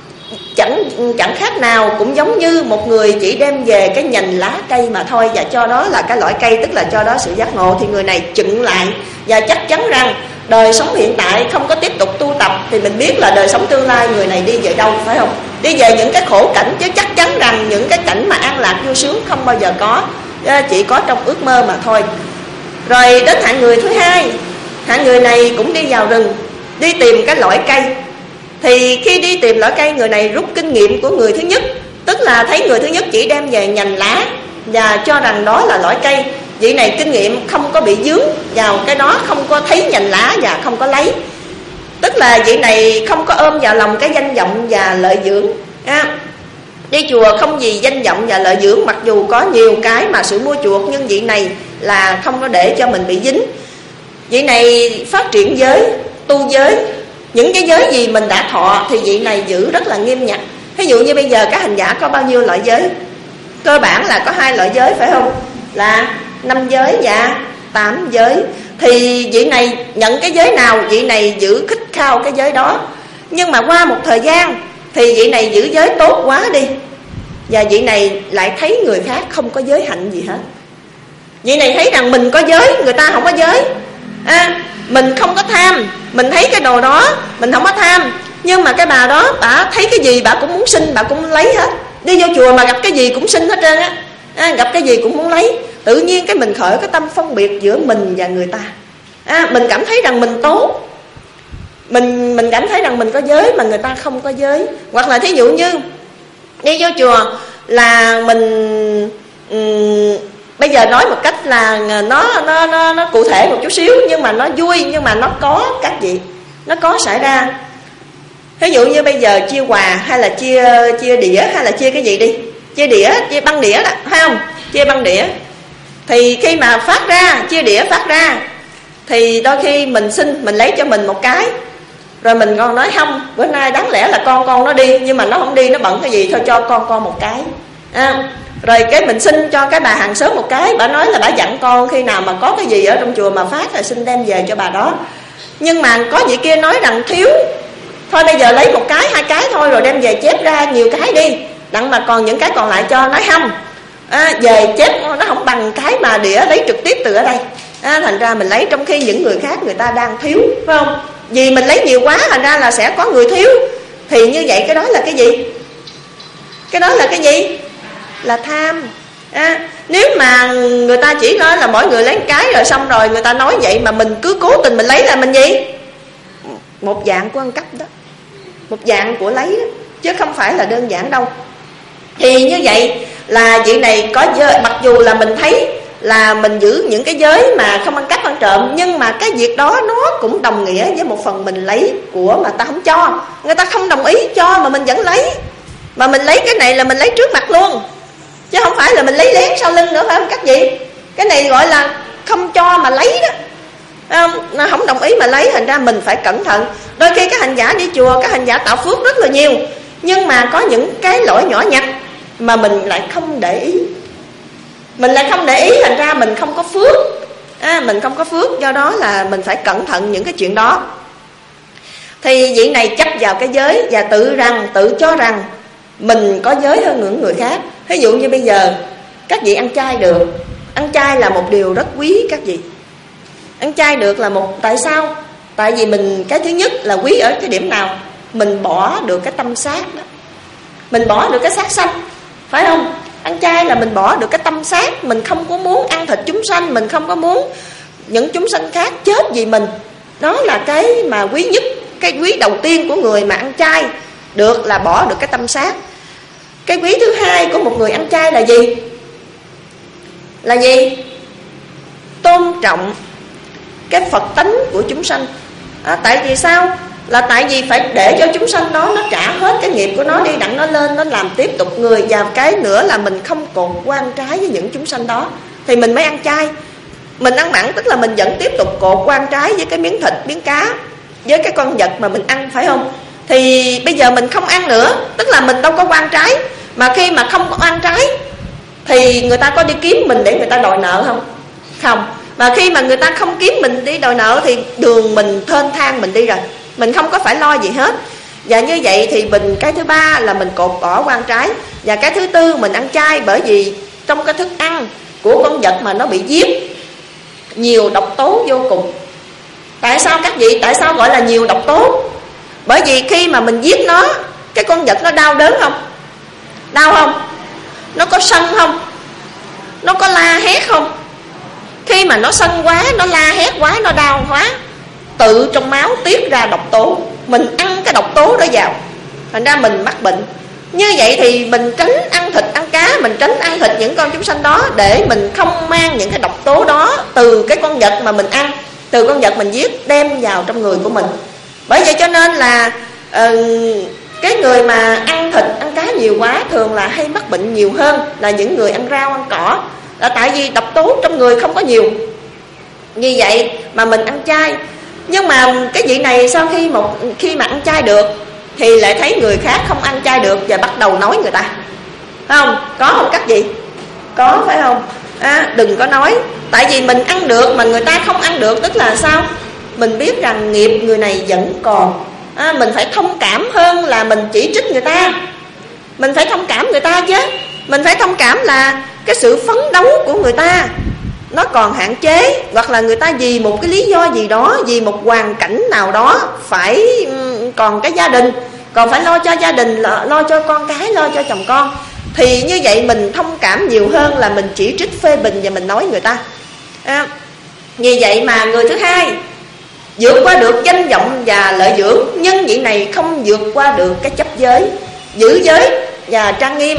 S3: Chẳng khác nào cũng giống như một người chỉ đem về cái nhành lá cây mà thôi, và cho đó là cái lõi cây, tức là cho đó sự giác ngộ, thì người này chựng lại. Và chắc chắn rằng đời sống hiện tại không có tiếp tục tu tập thì mình biết là đời sống tương lai người này đi về đâu, phải không? Đi về những cái khổ cảnh, chứ chắc chắn rằng những cái cảnh mà an lạc vui sướng không bao giờ có, chỉ có trong ước mơ mà thôi. Rồi đến hạng người thứ hai, hạng người này cũng đi vào rừng, đi tìm cái lõi cây. Thì khi đi tìm lõi cây, người này rút kinh nghiệm của người thứ nhất, tức là thấy người thứ nhất chỉ đem về nhành lá và cho rằng đó là lõi cây. Vị này kinh nghiệm không có bị dướng vào cái đó, không có thấy nhành lá và không có lấy. Tức là vị này không có ôm vào lòng cái danh vọng và lợi dưỡng. Đi chùa không vì danh vọng và lợi dưỡng, mặc dù có nhiều cái mà sự mua chuộc, nhưng vị này là không có để cho mình bị dính. Vị này phát triển giới, tu giới. Những cái giới gì mình đã thọ thì vị này giữ rất là nghiêm ngặt. Ví dụ như bây giờ các hành giả có bao nhiêu loại giới? Cơ bản là có 2 loại giới phải không? Là 5 giới và 8 giới. Thì vị này nhận cái giới nào, vị này giữ khích khao cái giới đó. Nhưng mà qua một thời gian thì vị này giữ giới tốt quá đi, và vị này lại thấy người khác không có giới hạnh gì hết. Vị này thấy rằng mình có giới, người ta không có giới. Mình không có tham, mình thấy cái đồ đó mình không có tham. Nhưng mà cái bà đó, bà thấy cái gì bà cũng muốn xin, bà cũng lấy hết. Đi vô chùa mà gặp cái gì cũng xin hết trơn á. Gặp cái gì cũng muốn lấy. Tự nhiên cái mình khởi cái tâm phân biệt giữa mình và người ta. Mình cảm thấy rằng mình tốt, mình cảm thấy rằng mình có giới mà người ta không có giới. Hoặc là thí dụ như đi vô chùa là mình bây giờ nói một cách là nó cụ thể một chút xíu, nhưng mà nó vui, nhưng mà nó có các vị, nó có xảy ra. Ví dụ như bây giờ chia quà hay là chia đĩa hay là chia cái gì đi, chia đĩa, chia băng đĩa đó, phải không? Chia băng đĩa. Thì khi mà phát ra, chia đĩa phát ra, thì đôi khi mình xin, mình lấy cho mình một cái, rồi mình còn nói không, bữa nay đáng lẽ là con nó đi, nhưng mà nó không đi, nó bận cái gì, thôi cho con một cái. Rồi cái mình xin cho cái bà hàng xóm một cái, bà nói là bà dặn con khi nào mà có cái gì ở trong chùa mà phát là xin đem về cho bà đó. Nhưng mà có vị kia nói rằng thiếu, thôi bây giờ lấy một cái, 2 cái thôi, rồi đem về chép ra nhiều cái đi, đặng mà còn những cái còn lại cho. Nói không, về chép nó không bằng cái mà đĩa lấy trực tiếp từ ở đây. Thành ra mình lấy, trong khi những người khác người ta đang thiếu, phải không? Vì mình lấy nhiều quá thành ra là sẽ có người thiếu. Thì như vậy cái đó là cái gì? Cái đó là cái gì? Là tham. Nếu mà người ta chỉ nói là mỗi người lấy một cái rồi xong rồi người ta nói vậy mà mình cứ cố tình mình lấy là mình gì? Một dạng của ăn cắp đó, một dạng của lấy đó, chứ không phải là đơn giản đâu. Thì như vậy là vị này có giới, mặc dù là mình thấy là mình giữ những cái giới mà không ăn cắp ăn trộm, nhưng mà cái việc đó nó cũng đồng nghĩa với một phần mình lấy của mà ta không cho. Người ta không đồng ý cho mà mình vẫn lấy. Mà mình lấy cái này là mình lấy trước mặt luôn, chứ không phải là mình lấy lén sau lưng nữa, phải không các vị? Cái này gọi là không cho mà lấy đó. Nó không đồng ý mà lấy, thành ra mình phải cẩn thận. Đôi khi các hành giả đi chùa, các hành giả tạo phước rất là nhiều, nhưng mà có những cái lỗi nhỏ nhặt mà mình lại không để ý. Mình lại không để ý, thành ra mình không có phước. Mình không có phước, do đó là mình phải cẩn thận những cái chuyện đó. Thì vị này chấp vào cái giới và tự cho rằng mình có giới hơn những người khác. Ví dụ như bây giờ các vị ăn chay được. Ăn chay là một điều rất quý các vị. Ăn chay được là một, tại sao? Tại vì mình, cái thứ nhất là quý ở cái điểm nào? Mình bỏ được cái tâm sát đó, mình bỏ được cái sát sanh, phải không? Ăn chay là mình bỏ được cái tâm sát. Mình không có muốn ăn thịt chúng sanh, mình không có muốn những chúng sanh khác chết vì mình. Đó là cái mà quý nhất. Cái quý đầu tiên của người mà ăn chay được là bỏ được cái tâm sát. Cái quý thứ hai của một người ăn chay là gì? Là gì? Tôn trọng cái Phật tánh của chúng sanh. Tại vì sao? Là tại vì phải để cho chúng sanh đó nó trả hết cái nghiệp của nó đi, đặng nó lên, nó làm tiếp tục người. Và cái nữa là mình không còn quan trái với những chúng sanh đó, thì mình mới ăn chay. Mình ăn mặn tức là mình vẫn tiếp tục cột quan trái với cái miếng thịt, miếng cá, với cái con vật mà mình ăn, phải không? Thì bây giờ mình không ăn nữa, tức là mình đâu có quan trái. Mà khi mà không có quan trái thì người ta có đi kiếm mình để người ta đòi nợ không? Không. Mà khi mà người ta không kiếm mình đi đòi nợ thì đường mình thênh thang mình đi rồi, mình không có phải lo gì hết. Và như vậy thì mình, cái thứ ba là mình cột bỏ quan trái. Và cái thứ tư mình ăn chay, bởi vì trong cái thức ăn của con vật mà nó bị giết nhiều độc tố vô cùng. Tại sao các vị? Tại sao gọi là nhiều độc tố? Bởi vì khi mà mình giết nó, cái con vật nó đau đớn không? Đau không? Nó có sân không? Nó có la hét không? Khi mà nó sân quá, nó la hét quá, nó đau quá, tự trong máu tiết ra độc tố. Mình ăn cái độc tố đó vào, thành ra mình mắc bệnh. Như vậy thì mình tránh ăn thịt ăn cá, mình tránh ăn thịt những con chúng sanh đó, để mình không mang những cái độc tố đó từ cái con vật mà mình ăn, từ con vật mình giết đem vào trong người của mình. Bởi vậy cho nên là cái người mà ăn thịt ăn cá nhiều quá thường là hay mắc bệnh nhiều hơn là những người ăn rau ăn cỏ, là tại vì độc tố trong người không có nhiều. Như vậy mà mình ăn chay. Nhưng mà cái vị này sau khi mà ăn chay được thì lại thấy người khác không ăn chay được và bắt đầu nói người ta, phải không? Có không các vị? Có, phải không? Đừng có nói. Tại vì mình ăn được mà người ta không ăn được, tức là sao? Mình biết rằng nghiệp người này vẫn còn. Mình phải thông cảm hơn là mình chỉ trích người ta. Mình phải thông cảm người ta chứ. Mình phải thông cảm là cái sự phấn đấu của người ta nó còn hạn chế, hoặc là người ta vì một cái lý do gì đó, vì một hoàn cảnh nào đó phải còn cái gia đình, còn phải lo cho gia đình, lo cho con cái, lo cho chồng con. Thì như vậy mình thông cảm nhiều hơn là mình chỉ trích phê bình và mình nói người ta. Vì vậy mà người thứ hai vượt qua được danh vọng và lợi dưỡng, nhưng vị này không vượt qua được cái chấp giới, giữ giới và trang nghiêm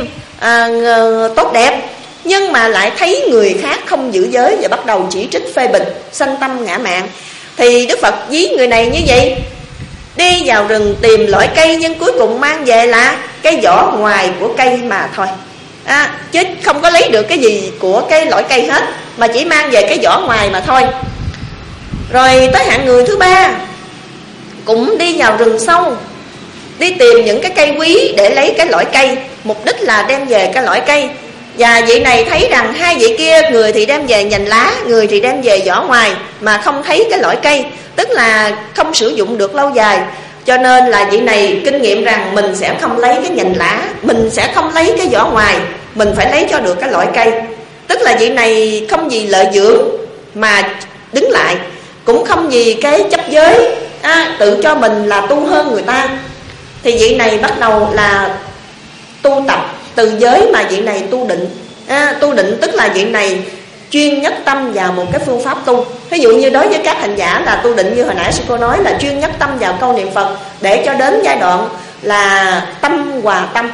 S3: tốt đẹp, nhưng mà lại thấy người khác không giữ giới và bắt đầu chỉ trích phê bình, sanh tâm ngã mạn. Thì Đức Phật ví người này như vậy: đi vào rừng tìm loại cây, nhưng cuối cùng mang về là cái vỏ ngoài của cây mà thôi, chứ không có lấy được cái gì của cái loại cây hết, mà chỉ mang về cái vỏ ngoài mà thôi. Rồi tới hạng người thứ ba, cũng đi vào rừng sâu, đi tìm những cái cây quý để lấy cái loại cây, mục đích là đem về cái loại cây. Và vị này thấy rằng hai vị kia, người thì đem về nhành lá, người thì đem về vỏ ngoài, mà không thấy cái loại cây, tức là không sử dụng được lâu dài. Cho nên là vị này kinh nghiệm rằng mình sẽ không lấy cái nhành lá, mình sẽ không lấy cái vỏ ngoài, mình phải lấy cho được cái loại cây. Tức là vị này không vì lợi dưỡng mà đứng lại, cũng không vì cái chấp giới tự cho mình là tu hơn người ta. Thì vị này bắt đầu là tu tập từ giới mà vị này tu định. Tu định tức là vị này chuyên nhất tâm vào một cái phương pháp tu. Ví dụ như đối với các hành giả là tu định như hồi nãy sư cô nói, là chuyên nhất tâm vào câu niệm Phật, để cho đến giai đoạn là tâm hòa tâm.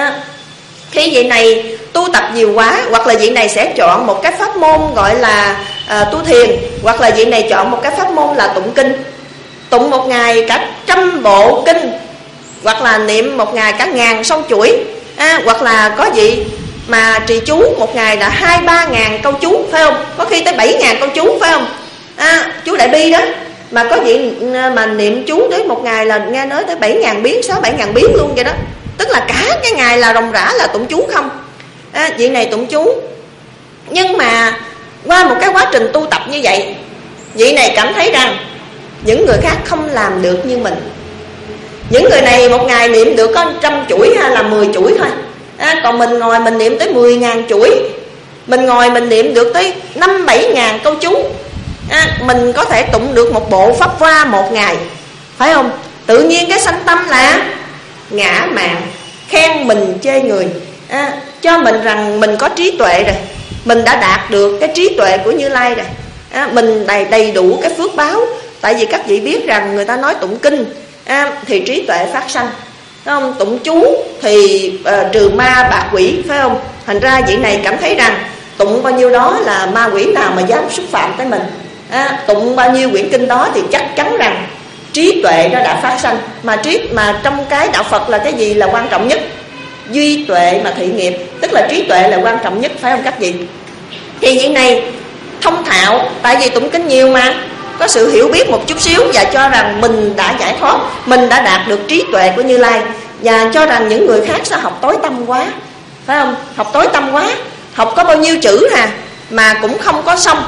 S3: Khi vị này tu tập nhiều quá, hoặc là vị này sẽ chọn một cái pháp môn gọi là tu thiền, hoặc là vị này chọn một cái pháp môn là tụng kinh, tụng một ngày cả 100 bộ kinh, hoặc là niệm một ngày cả 1000 sâu chuỗi, hoặc là có vị mà trì chú một ngày là 2-3 ngàn câu chú, phải không? Có khi tới 7.000 câu chú, phải không? Chú Đại Bi đó, mà có vị mà niệm chú đến một ngày là nghe nói tới 7.000 biến, 6-7.000 biến luôn vậy đó. Tức là cả cái ngày là ròng rã là tụng chú không. Vị này tụng chú. Nhưng mà qua một cái quá trình tu tập như vậy, vị này cảm thấy rằng những người khác không làm được như mình. Những người này một ngày niệm được có 100 chuỗi hay là 10 chuỗi thôi. Còn mình ngồi mình niệm tới 10.000 chuỗi. Mình ngồi mình niệm được tới 5-7 ngàn câu chú. Mình có thể tụng được một bộ pháp hoa một ngày, phải không? Tự nhiên cái sanh tâm là ngã mạn, khen mình chê người, cho mình rằng mình có trí tuệ rồi, mình đã đạt được cái trí tuệ của Như Lai rồi, mình đầy đủ cái phước báo. Tại vì các vị biết rằng người ta nói tụng kinh thì trí tuệ phát sanh, phải không? Tụng chú thì trừ ma bạc quỷ, phải không? Thành ra vị này cảm thấy rằng tụng bao nhiêu đó là ma quỷ nào mà dám xúc phạm tới mình. Tụng bao nhiêu quyển kinh đó thì chắc chắn rằng trí tuệ nó đã phát sanh. Mà trong cái đạo Phật là cái gì là quan trọng nhất? Duy tuệ mà thị nghiệp, tức là trí tuệ là quan trọng nhất, phải không các vị? Thì vị này thông thạo, tại vì tụng kinh nhiều mà, có sự hiểu biết một chút xíu và cho rằng mình đã giải thoát, mình đã đạt được trí tuệ của Như Lai, và cho rằng những người khác sao học tối tâm quá, phải không? Học tối tâm quá, học có bao nhiêu chữ mà cũng không có xong.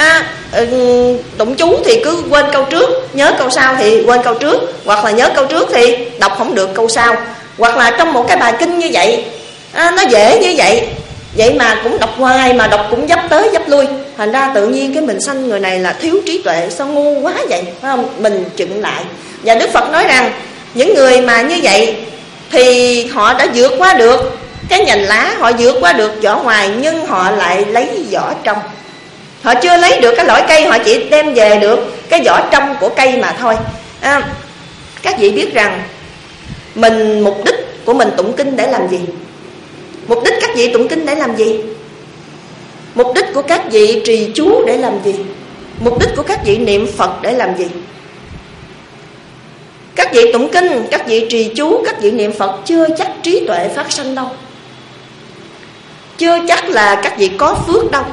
S3: Tụng chú thì cứ quên câu trước, nhớ câu sau thì quên câu trước, hoặc là nhớ câu trước thì đọc không được câu sau. Hoặc là trong một cái bài kinh như vậy, nó dễ như vậy, vậy mà cũng đọc hoài, mà đọc cũng dấp tới dấp lui. Thành ra tự nhiên cái mình sanh người này là thiếu trí tuệ, sao ngu quá vậy, phải không? Mình chững lại. Và Đức Phật nói rằng những người mà như vậy thì họ đã vượt qua được cái nhành lá, họ vượt qua được vỏ ngoài, nhưng họ lại lấy vỏ trong. Họ chưa lấy được cái lõi cây, họ chỉ đem về được cái vỏ trong của cây mà thôi. Các vị biết rằng mình mục đích của mình tụng kinh để làm gì? Mục đích các vị tụng kinh để làm gì? Mục đích của các vị trì chú để làm gì? Mục đích của các vị niệm Phật để làm gì? Các vị tụng kinh, các vị trì chú, các vị niệm Phật chưa chắc trí tuệ phát sanh đâu. Chưa chắc là các vị có phước đâu.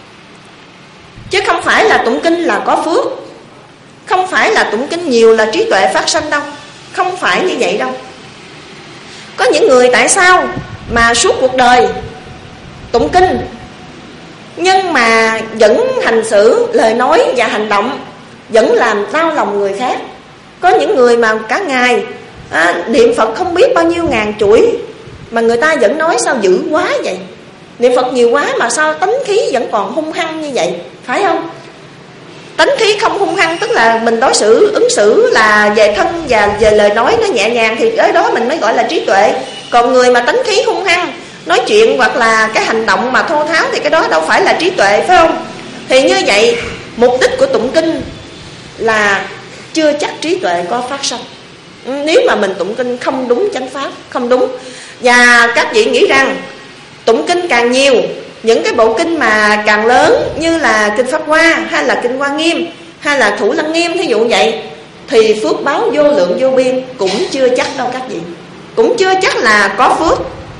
S3: Chứ không phải là tụng kinh là có phước, không phải là tụng kinh nhiều là trí tuệ phát sanh đâu. Không phải như vậy đâu. Có những người tại sao mà suốt cuộc đời tụng kinh nhưng mà vẫn hành xử, lời nói và hành động vẫn làm đau lòng người khác. Có những người mà cả ngày niệm Phật không biết bao nhiêu ngàn chuỗi mà người ta vẫn nói sao dữ quá vậy, niệm Phật nhiều quá mà sao tánh khí vẫn còn hung hăng như vậy, phải không? Tánh khí không hung hăng tức là mình đối xử, ứng xử là về thân và về lời nói nó nhẹ nhàng, thì tới đó mình mới gọi là trí tuệ. Còn người mà tánh khí hung hăng, nói chuyện hoặc là cái hành động mà thô tháo thì cái đó đâu phải là trí tuệ, phải không? Thì như vậy mục đích của tụng kinh là chưa chắc trí tuệ có phát sanh. Nếu mà mình tụng kinh không đúng chánh pháp, không đúng. Và các vị nghĩ rằng tụng kinh càng nhiều, những cái bộ kinh mà càng lớn như là kinh Pháp Hoa hay là kinh Hoa Nghiêm hay là Thủ Lăng Nghiêm thí dụ vậy, thì phước báo vô lượng vô biên, cũng chưa chắc đâu các vị. Cũng chưa chắc là có phước.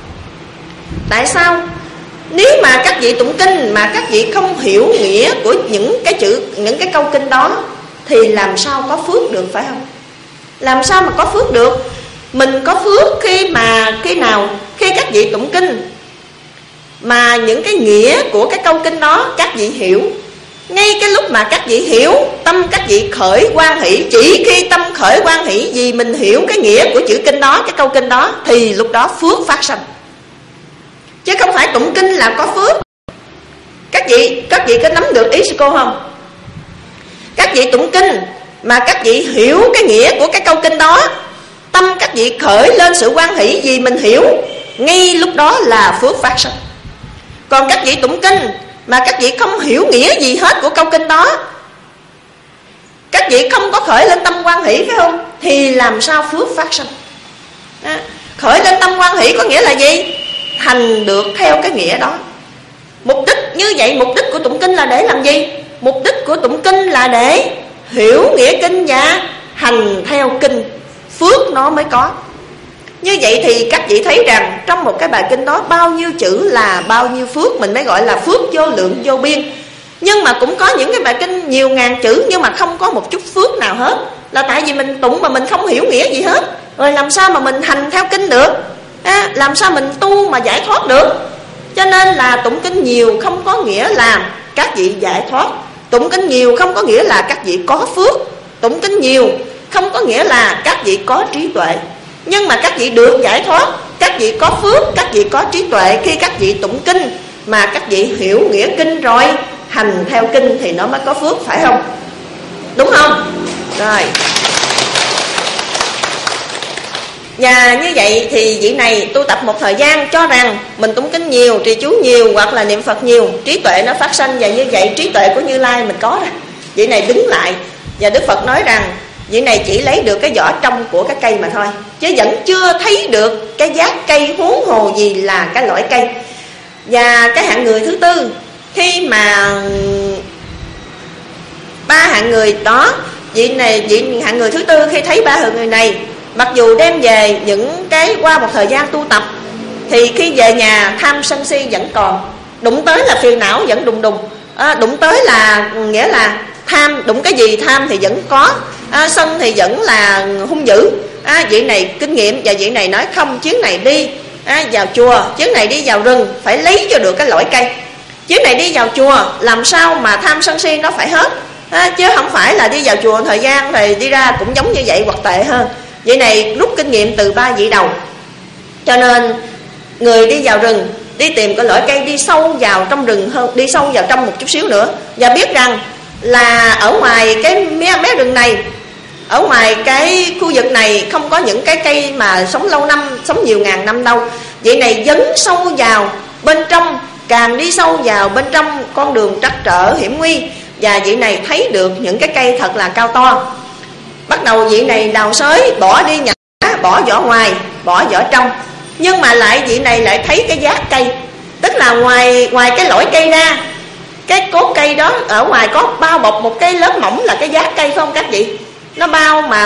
S3: Tại sao? Nếu mà các vị tụng kinh mà các vị không hiểu nghĩa của những cái chữ, những cái câu kinh đó thì làm sao có phước được, phải không? Làm sao mà có phước được? Mình có phước khi nào? Khi các vị tụng kinh mà những cái nghĩa của cái câu kinh đó các vị hiểu. Ngay cái lúc mà các vị hiểu, tâm các vị khởi hoan hỷ. Chỉ khi tâm khởi hoan hỷ vì mình hiểu cái nghĩa của chữ kinh đó, cái câu kinh đó, thì lúc đó phước phát sanh. Chứ không phải tụng kinh là có phước. Các vị có nắm được ý sư cô không? Các vị tụng kinh mà các vị hiểu cái nghĩa của cái câu kinh đó, tâm các vị khởi lên sự hoan hỷ vì mình hiểu, ngay lúc đó là phước phát sanh. Còn các vị tụng kinh mà các vị không hiểu nghĩa gì hết của câu kinh đó, các vị không có khởi lên tâm hoan hỷ, phải không? Thì làm sao phước phát sanh? Khởi lên tâm hoan hỷ có nghĩa là gì? Hành được theo cái nghĩa đó. Mục đích như vậy, mục đích của tụng kinh là để làm gì? Mục đích của tụng kinh là để hiểu nghĩa kinh và hành theo kinh, phước nó mới có. Như vậy thì các vị thấy rằng trong một cái bài kinh đó bao nhiêu chữ là bao nhiêu phước, mình mới gọi là phước vô lượng vô biên. Nhưng mà cũng có những cái bài kinh nhiều ngàn chữ nhưng mà không có một chút phước nào hết, là tại vì mình tụng mà mình không hiểu nghĩa gì hết. Rồi làm sao mà mình hành theo kinh được? Làm sao mình tu mà giải thoát được? Cho nên là tụng kinh nhiều không có nghĩa là các vị giải thoát. Tụng kinh nhiều không có nghĩa là các vị có phước. Tụng kinh nhiều không có nghĩa là các vị có trí tuệ. Nhưng mà các vị được giải thoát, các vị có phước, các vị có trí tuệ khi các vị tụng kinh mà các vị hiểu nghĩa kinh rồi hành theo kinh thì nó mới có phước, phải không? Đúng không? Rồi. Và như vậy thì vị này tu tập một thời gian cho rằng mình tụng kinh nhiều, trì chú nhiều hoặc là niệm Phật nhiều, trí tuệ nó phát sanh. Và như vậy trí tuệ của Như Lai mình có rồi. Vị này đứng lại và Đức Phật nói rằng vị này chỉ lấy được cái vỏ trong của cái cây mà thôi, chứ vẫn chưa thấy được cái giác cây, huống hồ gì là cái loại cây. Và cái hạng người thứ tư, khi mà ba hạng người đó, vị hạng người thứ tư khi thấy ba hạng người này, mặc dù đem về những cái qua một thời gian tu tập, thì khi về nhà tham sân si vẫn còn, đụng tới là phiền não vẫn đùng đùng, đụng tới là nghĩa là tham, đụng cái gì tham thì vẫn có, sân thì vẫn là hung dữ. Vị này kinh nghiệm và vị này nói không, chuyến này đi vào chùa, chuyến này đi vào rừng phải lấy cho được cái loại cây, chuyến này đi vào chùa làm sao mà tham sân si nó phải hết, chứ không phải là đi vào chùa thời gian thì đi ra cũng giống như vậy hoặc tệ hơn. Vị này rút kinh nghiệm từ ba vị đầu. Cho nên người đi vào rừng, đi tìm cái loại cây, đi sâu vào trong rừng hơn, đi sâu vào trong một chút xíu nữa, và biết rằng là ở ngoài cái mé rừng này, ở ngoài cái khu vực này không có những cái cây mà sống lâu năm, sống nhiều ngàn năm đâu. Vậy này dấn sâu vào bên trong, càng đi sâu vào bên trong con đường trắc trở hiểm nguy, và vị này thấy được những cái cây thật là cao to. Bắt đầu vị này đào xới, bỏ đi nhặt bỏ vỏ ngoài, bỏ vỏ trong. Nhưng mà vị này lại thấy cái giác cây. Tức là ngoài cái lõi cây ra, cái cốt cây đó ở ngoài có bao bọc một cái lớp mỏng là cái giác cây không các vị? Nó bao mà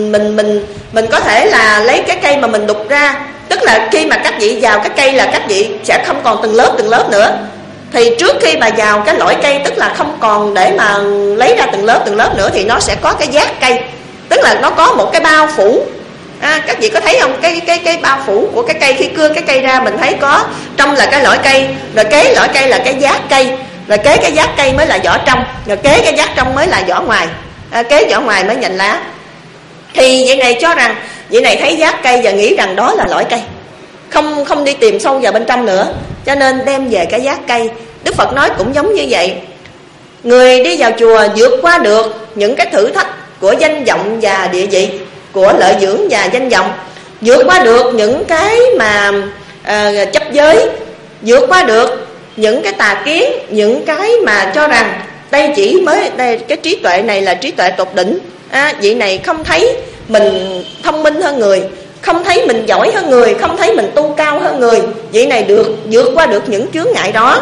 S3: mình có thể là lấy cái cây mà mình đục ra. Tức là khi mà các vị vào cái cây là các vị sẽ không còn từng lớp nữa. Thì trước khi mà vào cái lõi cây, tức là không còn để mà lấy ra từng lớp nữa, thì nó sẽ có cái giác cây. Tức là nó có một cái bao phủ. Các vị có thấy không? Cái bao phủ của cái cây, khi cưa cái cây ra mình thấy có trong là cái lõi cây, rồi kế lõi cây là cái giác cây, rồi kế cái giác cây mới là vỏ trong, rồi kế cái giác trong mới là vỏ ngoài, kế vỏ ngoài mới nhành lá. Thì vị này cho rằng, vị này thấy giác cây và nghĩ rằng đó là lõi cây, không đi tìm sâu vào bên trong nữa, cho nên đem về cái giác cây. Đức Phật nói cũng giống như vậy. Người đi vào chùa vượt qua được những cái thử thách của danh vọng và địa vị, của lợi dưỡng và danh vọng, vượt qua được những cái mà chấp giới, vượt qua được những cái tà kiến, những cái mà cho rằng đây chỉ mới đây, cái trí tuệ này là trí tuệ tột đỉnh. Vị này không thấy mình thông minh hơn người, không thấy mình giỏi hơn người, không thấy mình tu cao hơn người. Vị này được vượt qua được những chướng ngại đó.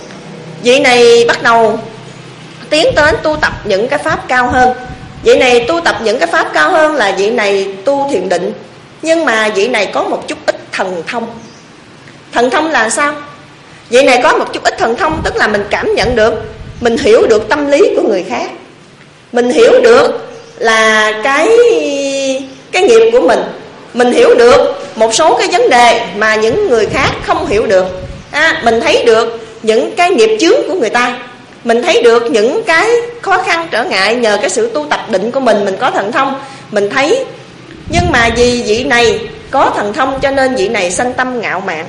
S3: Vị này bắt đầu tiến tới tu tập những cái pháp cao hơn. Vị này tu tập những cái pháp cao hơn là vị này tu thiền định. Nhưng mà vị này có một chút ít thần thông. Thần thông là sao? Vị này có một chút ít thần thông, tức là mình cảm nhận được, mình hiểu được tâm lý của người khác, mình hiểu được là cái nghiệp của mình hiểu được một số cái vấn đề mà những người khác không hiểu được. Mình thấy được những cái nghiệp chướng của người ta, mình thấy được những cái khó khăn trở ngại, nhờ cái sự tu tập định của mình có thần thông, mình thấy. Nhưng mà vì vị này có thần thông cho nên vị này sanh tâm ngạo mạn.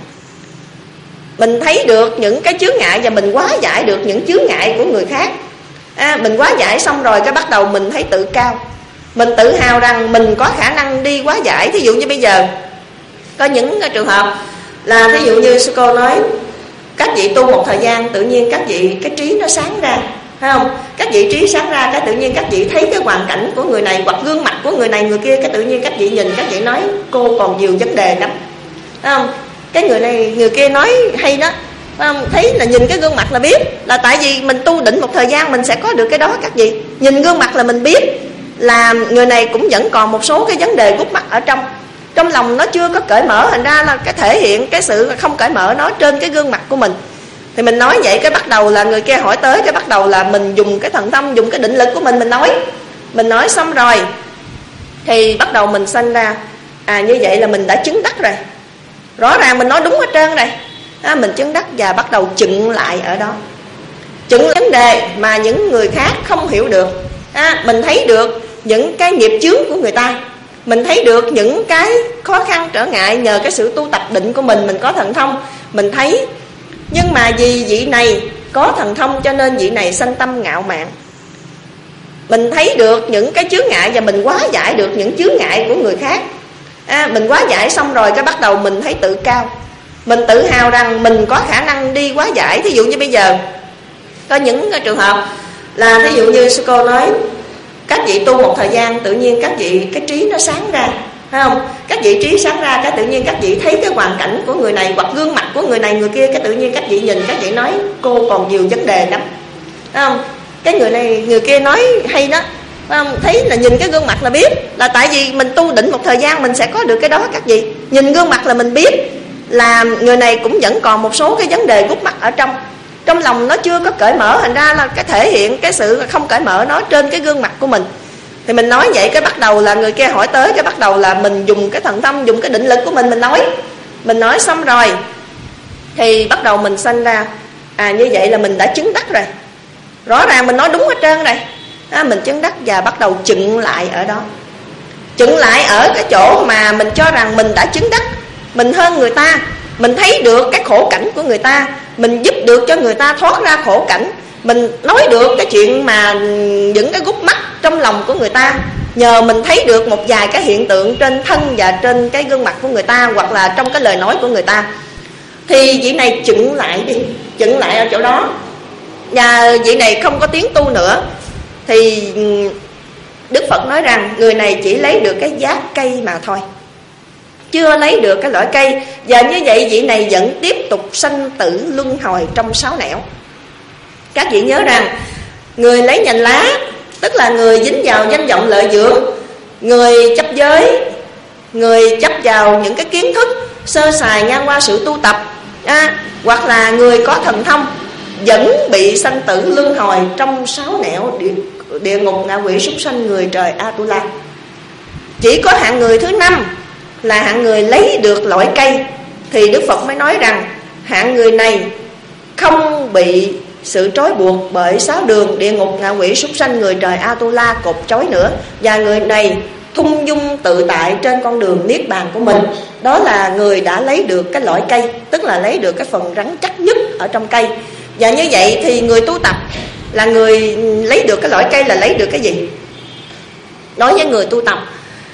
S3: Mình thấy được những cái chướng ngại và mình hóa giải được những chướng ngại của người khác. Mình hóa giải xong rồi cái bắt đầu mình thấy tự cao, mình tự hào rằng mình có khả năng đi hóa giải. Thí dụ như bây giờ có những trường hợp là thí dụ như sư cô nói, các vị tu một thời gian tự nhiên các vị cái trí nó sáng ra, phải không? Các vị trí sáng ra cái tự nhiên các vị thấy cái hoàn cảnh của người này hoặc gương mặt của người này người kia, cái tự nhiên các vị nhìn các vị nói cô còn nhiều vấn đề lắm, phải không? Cái người này người kia nói hay đó, phải không? Thấy là nhìn cái gương mặt là biết, là tại vì mình tu định một thời gian mình sẽ có được cái đó. Các vị nhìn gương mặt là mình biết là người này cũng vẫn còn một số cái vấn đề gút mắt ở trong lòng nó chưa có cởi mở, thành ra là cái thể hiện cái sự không cởi mở nó trên cái gương mặt của mình. Thì mình nói vậy cái bắt đầu là người kia hỏi tới, cái bắt đầu là mình dùng cái thần thông, dùng cái định lực của mình nói xong rồi thì bắt đầu mình sanh ra như vậy là mình đã chứng đắc rồi. Rõ ràng mình nói đúng hết trơn rồi. Mình chứng đắc và bắt đầu chựng lại ở đó, chựng vấn đề mà những người khác không hiểu được. Mình thấy được những cái nghiệp chướng của người ta, mình thấy được những cái khó khăn trở ngại, nhờ cái sự tu tập định của mình có thần thông, mình thấy. Nhưng mà vì vị này có thần thông cho nên vị này sanh tâm ngạo mạn. Mình thấy được những cái chướng ngại và mình hóa giải được những chướng ngại của người khác. Mình hóa giải xong rồi cái bắt đầu mình thấy tự cao, mình tự hào rằng mình có khả năng đi hóa giải. Thí dụ như bây giờ có những trường hợp là thí dụ như sư cô nói, các vị tu một thời gian tự nhiên các vị cái trí nó sáng ra, phải không? Các vị trí sáng ra cái tự nhiên các vị thấy cái hoàn cảnh của người này hoặc gương mặt của người này người kia, cái tự nhiên các vị nhìn các vị nói cô còn nhiều vấn đề lắm, phải không? Cái người này người kia nói hay đó, phải không? Thấy là nhìn cái gương mặt là biết, là tại vì mình tu định một thời gian mình sẽ có được cái đó. Các vị nhìn gương mặt là mình biết là người này cũng vẫn còn một số cái vấn đề gút mắt ở trong lòng nó chưa có cởi mở, thành ra là cái thể hiện cái sự không cởi mở nó trên cái gương mặt của mình. Thì mình nói vậy cái bắt đầu là người kia hỏi tới, cái bắt đầu là mình dùng cái thần thông, dùng cái định lực của mình nói xong rồi thì bắt đầu mình sanh ra như vậy là mình đã chứng đắc rồi. Rõ ràng mình nói đúng hết trơn rồi. Mình chứng đắc và bắt đầu chựng lại ở đó, chựng lại ở cái chỗ mà mình cho rằng mình đã chứng đắc, mình hơn người ta, mình thấy được cái khổ cảnh của người ta, mình giúp được cho người ta thoát ra khổ cảnh, mình nói được cái chuyện mà những cái gút mắt trong lòng của người ta, nhờ mình thấy được một vài cái hiện tượng trên thân và trên cái gương mặt của người ta hoặc là trong cái lời nói của người ta. Thì vị này chựng lại đi, chựng lại ở chỗ đó, và vị này không có tiến tu nữa. Thì Đức Phật nói rằng người này chỉ lấy được cái giác cây mà thôi. chưa lấy được cái loại cây. Và như vậy vị này vẫn tiếp tục sanh tử luân hồi trong 6 nẻo. Các vị nhớ rằng người lấy nhành lá, tức là người dính vào danh vọng lợi dưỡng, người chấp giới, người chấp vào những cái kiến thức sơ sài ngang qua sự tu tập, hoặc là người có thần thông, vẫn bị sanh tử luân hồi trong 6 nẻo địa ngục, ngạ quỷ, súc sanh, người trời, Atula. Chỉ có hạng người thứ 5 là hạng người lấy được loại cây, thì Đức Phật mới nói rằng hạng người này không bị sự trói buộc bởi 6 đường địa ngục, ngạ quỷ, súc sanh, người trời, Atula cột trói nữa. Và người này thung dung tự tại trên con đường niết bàn của mình. Đó là người đã lấy được cái loại cây, tức là lấy được cái phần rắn chắc nhất ở trong cây. Và như vậy thì người tu tập là người lấy được cái loại cây là lấy được cái gì? Đối với người tu tập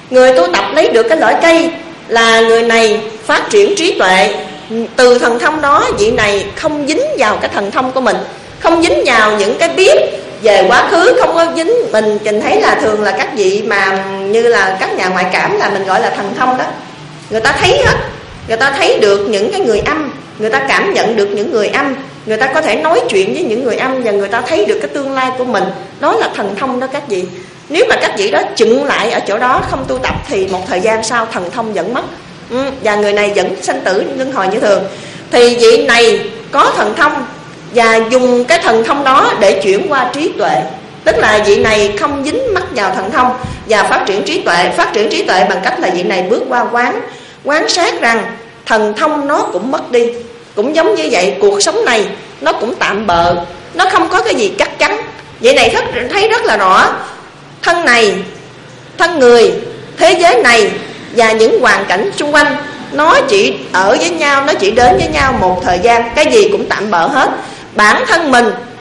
S3: lấy được cái loại cây là người này phát triển trí tuệ. Từ thần thông đó, vị này không dính vào cái thần thông của mình, không dính vào những cái biết về quá khứ, không có dính. Mình thấy là thường là các vị mà như là các nhà ngoại cảm là mình gọi là thần thông đó. Người ta thấy hết, người ta thấy được những cái người âm, người ta cảm nhận được những người âm, người ta có thể nói chuyện với những người âm, và người ta thấy được cái tương lai của mình. Đó là thần thông đó các vị. Nếu mà các vị đó chững lại ở chỗ đó không tu tập thì một thời gian sau thần thông vẫn mất, và người này vẫn sanh tử luân hồi như thường. Thì vị này có thần thông và dùng cái thần thông đó để chuyển qua trí tuệ, tức là vị này không dính mắc vào thần thông và phát triển trí tuệ. Phát triển trí tuệ bằng cách là vị này bước qua quán sát rằng thần thông nó cũng mất đi. Cũng giống như vậy, cuộc sống này nó cũng tạm bợ, nó không có cái gì chắc chắn. Vậy này thấy rất là rõ, thân này, thân người, thế giới này và những hoàn cảnh xung quanh nó chỉ ở với nhau, nó chỉ đến với nhau một thời gian, cái gì cũng tạm bợ hết. Bản thân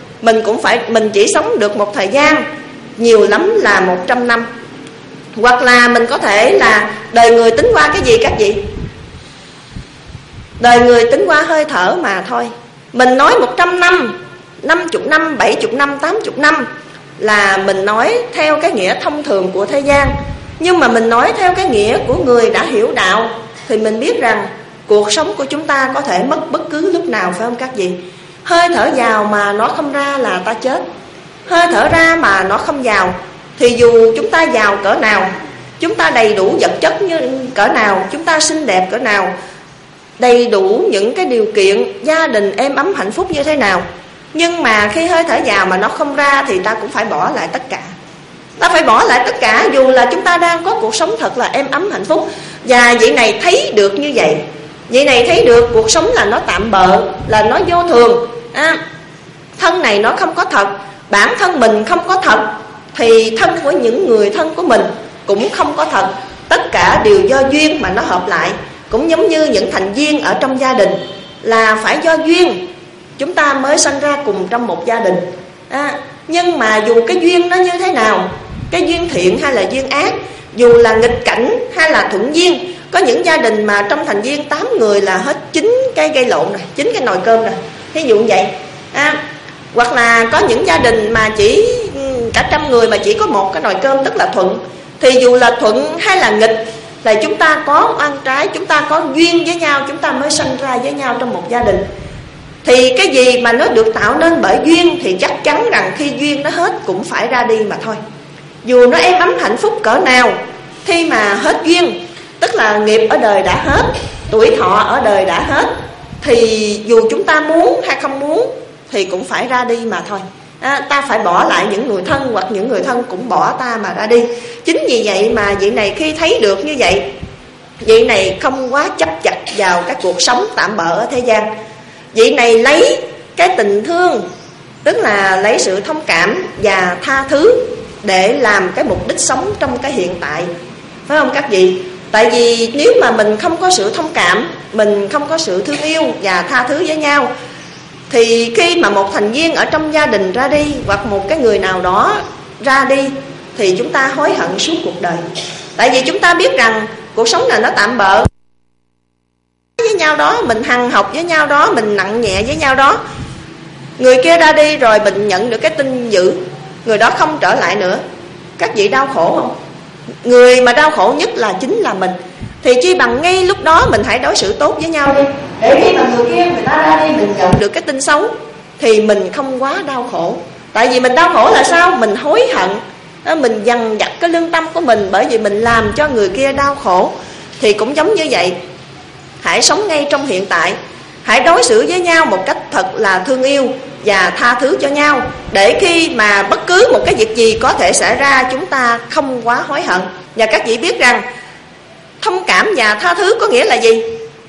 S3: mình chỉ sống được một thời gian, nhiều lắm là 100 năm. Hoặc là mình có thể là đời người tính qua cái gì các vị? Đời người tính qua hơi thở mà thôi. Mình nói 100 năm, 50 năm, 70 năm, 80 năm là mình nói theo cái nghĩa thông thường của thế gian. Nhưng mà mình nói theo cái nghĩa của người đã hiểu đạo thì mình biết rằng cuộc sống của chúng ta có thể mất bất cứ lúc nào, phải không các vị? Hơi thở vào mà nó không ra là ta chết. Hơi thở ra mà nó không vào thì dù chúng ta giàu cỡ nào, chúng ta đầy đủ vật chất như cỡ nào, chúng ta xinh đẹp cỡ nào, đầy đủ những cái điều kiện gia đình êm ấm hạnh phúc như thế nào, nhưng mà khi hơi thở vào mà nó không ra thì ta cũng phải bỏ lại tất cả. Ta phải bỏ lại tất cả dù là chúng ta đang có cuộc sống thật là êm ấm hạnh phúc. Và vị này thấy được như vậy. Vị này thấy được cuộc sống là nó tạm bợ, là nó vô thường. Thân này nó không có thật, bản thân mình không có thật, thì thân của những người thân của mình cũng không có thật. Tất cả đều do duyên mà nó hợp lại. Cũng giống như những thành viên ở trong gia đình là phải do duyên chúng ta mới sanh ra cùng trong một gia đình. Nhưng mà dù cái duyên nó như thế nào, cái duyên thiện hay là duyên ác, dù là nghịch cảnh hay là thuận duyên, có những gia đình mà trong thành viên 8 người là hết 9 cái gây lộn này, 9 cái nồi cơm này, thí dụ như vậy. Hoặc là có những gia đình mà chỉ cả 100 người mà chỉ có một cái nồi cơm, tức là thuận. Thì dù là thuận hay là nghịch là chúng ta có oan trái, chúng ta có duyên với nhau, chúng ta mới sanh ra với nhau trong một gia đình. Thì cái gì mà nó được tạo nên bởi duyên thì chắc chắn rằng khi duyên nó hết cũng phải ra đi mà thôi. Dù nó êm ấm hạnh phúc cỡ nào, khi mà hết duyên, tức là nghiệp ở đời đã hết, tuổi thọ ở đời đã hết, thì dù chúng ta muốn hay không muốn thì cũng phải ra đi mà thôi. Ta phải bỏ lại những người thân, hoặc những người thân cũng bỏ ta mà ra đi. Chính vì vậy mà vị này khi thấy được như vậy, vị này không quá chấp chặt vào cái cuộc sống tạm bợ ở thế gian. Vị này lấy cái tình thương, tức là lấy sự thông cảm và tha thứ để làm cái mục đích sống trong cái hiện tại, phải không các vị? Tại vì nếu mà mình không có sự thông cảm, mình không có sự thương yêu và tha thứ với nhau, thì khi mà một thành viên ở trong gia đình ra đi, hoặc một cái người nào đó ra đi, thì chúng ta hối hận suốt cuộc đời. Tại vì chúng ta biết rằng cuộc sống này nó tạm bợ với nhau đó, mình hằng học với nhau đó, mình nặng nhẹ với nhau đó. Người kia ra đi rồi mình nhận được cái tin dữ, người đó không trở lại nữa. Các vị đau khổ không? Người mà đau khổ nhất là chính là mình. thì chi bằng ngay lúc đó mình hãy đối xử tốt với nhau đi, để khi mà người kia người ta ra đi mình nhận được cái tin xấu thì mình không quá đau khổ. Tại vì mình đau khổ là sao? Mình hối hận, mình dằn vặt cái lương tâm của mình bởi vì mình làm cho người kia đau khổ. Thì cũng giống như vậy, hãy sống ngay trong hiện tại, hãy đối xử với nhau một cách thật là thương yêu và tha thứ cho nhau, để khi mà bất cứ một cái việc gì có thể xảy ra chúng ta không quá hối hận. Và các vị biết rằng thông cảm và tha thứ có nghĩa là gì?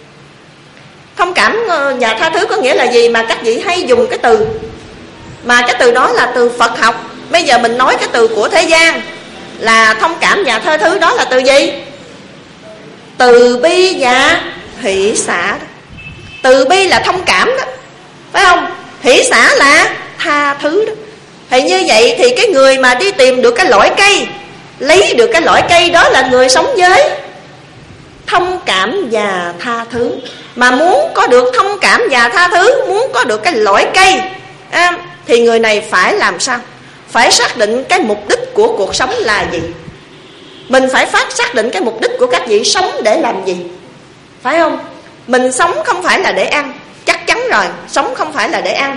S3: Thông cảm và tha thứ có nghĩa là gì mà các vị hay dùng cái từ, mà cái từ đó là từ Phật học. Bây giờ mình nói cái từ của thế gian là thông cảm và tha thứ, đó là từ gì? Từ bi và hỷ xả. Từ bi là thông cảm đó, phải không? Hỷ xả là tha thứ đó. Thì như vậy thì cái người mà đi tìm được cái lõi cây, lấy được cái lõi cây đó là người sống với thông cảm và tha thứ. Mà muốn có được thông cảm và tha thứ, muốn có được cái lõi cây thì người này phải làm sao? Phải xác định cái mục đích của cuộc sống là gì. Mình phải xác định cái mục đích của các vị sống để làm gì, phải không? Mình sống không phải là để ăn, chắc chắn rồi, sống không phải là để ăn.